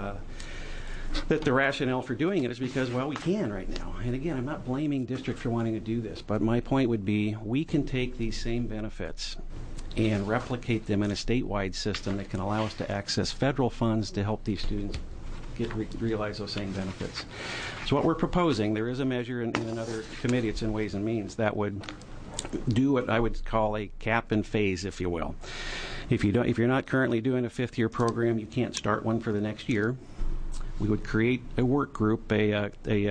that the rationale for doing it is because, well, we can right now. And again, I'm not blaming districts for wanting to do this, but my point would be we can take these same benefits and replicate them in a statewide system that can allow us to access federal funds to help these students realize those same benefits. So what we're proposing, there is a measure in another committee, it's in Ways and Means, that would do what I would call a cap and phase, if you will. If you're not currently doing a fifth-year program, you can't start one for the next year. We would create a work group, a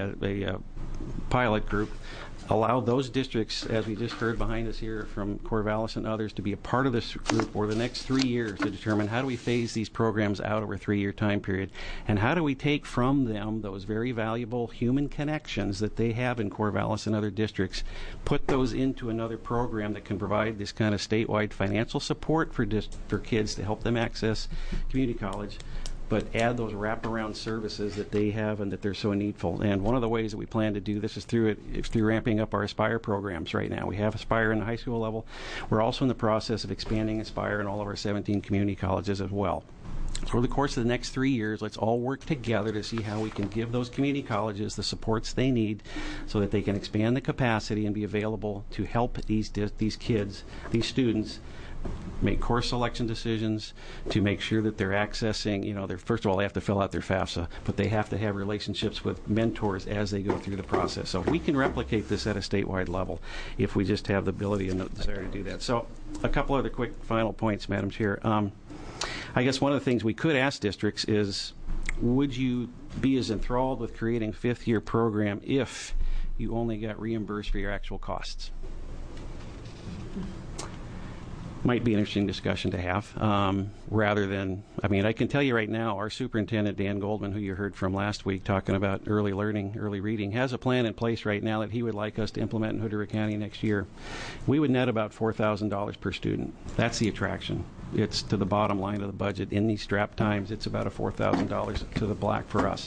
pilot group, allow those districts, as we just heard behind us here from Corvallis and others, to be a part of this group for the next 3 years to determine how do we phase these programs out over a 3-year time period, and how do we take from them those very valuable human connections that they have in Corvallis and other districts, put those into another program that can provide this kind of statewide financial support for kids to help them access community college, but add those wraparound services that they have and that they're so needful. And one of the ways that we plan to do this is through ramping up our Aspire programs right now. We have Aspire in the high school level. We're also in the process of expanding Aspire in all of our 17 community colleges as well. So over the course of the next 3 years, let's all work together to see how we can give those community colleges the supports they need so that they can expand the capacity and be available to help these kids, these students, make course selection decisions, to make sure that they're accessing, first of all, they have to fill out their FAFSA, but they have to have relationships with mentors as they go through the process. So we can replicate this at a statewide level if we just have the ability and the desire to do that. So a couple other quick final points, Madam Chair. I guess one of the things we could ask districts is, would you be as enthralled with creating a fifth-year program if you only got reimbursed for your actual costs? might be an interesting discussion to have, rather than, I mean, I can tell you right now, our superintendent, Dan Goldman, who you heard from last week talking about early learning, early reading, has a plan in place right now that he would like us to implement in Hood River County next year. We would net about $4,000 per student. That's the attraction. It's to the bottom line of the budget. In these strap times, it's about a $4,000 to the black for us.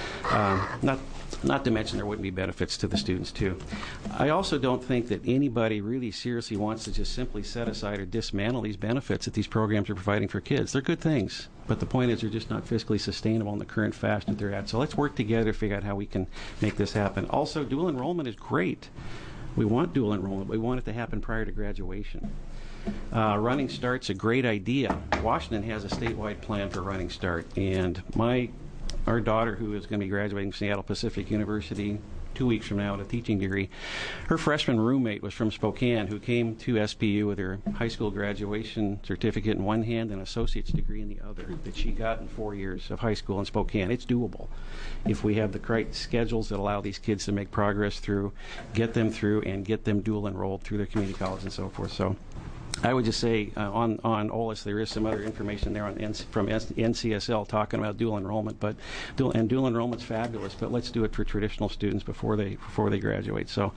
Not to mention there wouldn't be benefits to the students, too. I also don't think that anybody really seriously wants to just simply set aside or dismantle these benefits that these programs are providing for kids. They're good things, but the point is they're just not fiscally sustainable in the current fashion that they're at. So let's work together to figure out how we can make this happen. Also, dual enrollment is great. We want dual enrollment, but we want it to happen prior to graduation. Running Start's a great idea. Washington has a statewide plan for Running Start, and our daughter, who is going to be graduating from Seattle Pacific University 2 weeks from now with a teaching degree, her freshman roommate was from Spokane, who came to SPU with her high school graduation certificate in one hand and an associate's degree in the other that she got in 4 years of high school in Spokane. It's doable if we have the correct schedules that allow these kids to make progress through, get them through, and get them dual enrolled through their community college and so forth. So I would just say on OLIS, there is some other information there from NCSL talking about dual enrollment, but dual enrollment's fabulous. But let's do it for traditional students before they graduate. So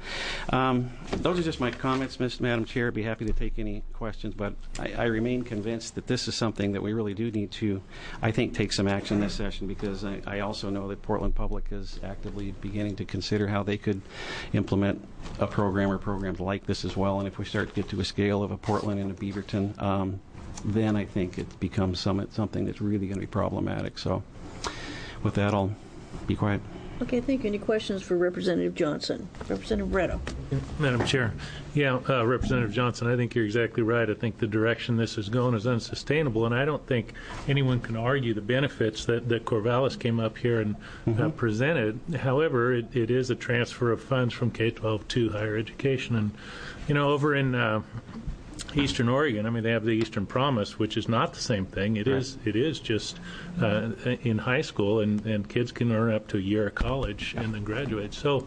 those are just my comments, Madam Chair. I'd be happy to take any questions, but I remain convinced that this is something that we really do need to, I think, take some action this session, because I also know that Portland Public is actively beginning to consider how they could implement a program or programs like this as well. And if we start to get to a scale of a Portland and a Beaverton, then I think it becomes something that's really going to be problematic. So with that, I'll be quiet. Okay, thank you. Any questions for Representative Johnson? Representative Bretta. Madam Chair. Yeah, Representative Johnson, I think you're exactly right. I think the direction this is going is unsustainable, and I don't think anyone can argue the benefits that Corvallis came up here and presented. However, it is a transfer of funds from K-12 to higher education. And, you know, over in Eastern Oregon, I mean, they have the Eastern Promise, which is not the same thing. It is just in high school, and kids can earn up to a year of college and then graduate. So,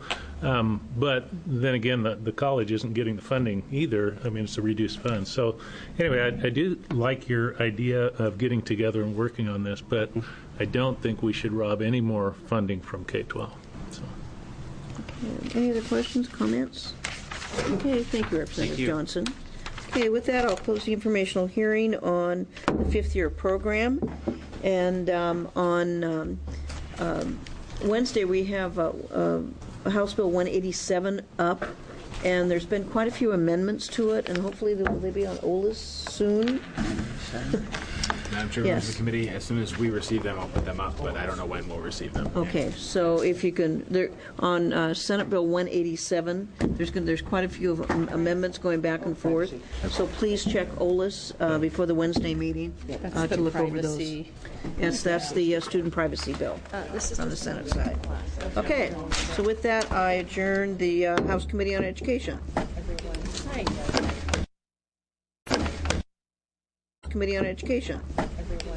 but then again, the college isn't getting the funding either. I mean, it's a reduced fund. So, anyway, I do like your idea of getting together and working on this, but I don't think we should rob any more funding from K-12. So. Okay. Any other questions, comments? Okay, thank you, Representative Johnson. Okay, with that, I'll close the informational hearing on the fifth-year program. And on Wednesday, we have House Bill 187 up, and there's been quite a few amendments to it, and hopefully they'll be on OLIS soon. Madam Chair, members of the committee, as soon as we receive them, I'll put them up, but I don't know when we'll receive them. Okay, so if you can, on Senate Bill 187, there's quite a few amendments going back and forth. So please check OLIS before the Wednesday meeting to look over those. Yes, that's the student privacy bill on the Senate side. Okay, so with that, I adjourn the House Committee on Education. Committee on Education.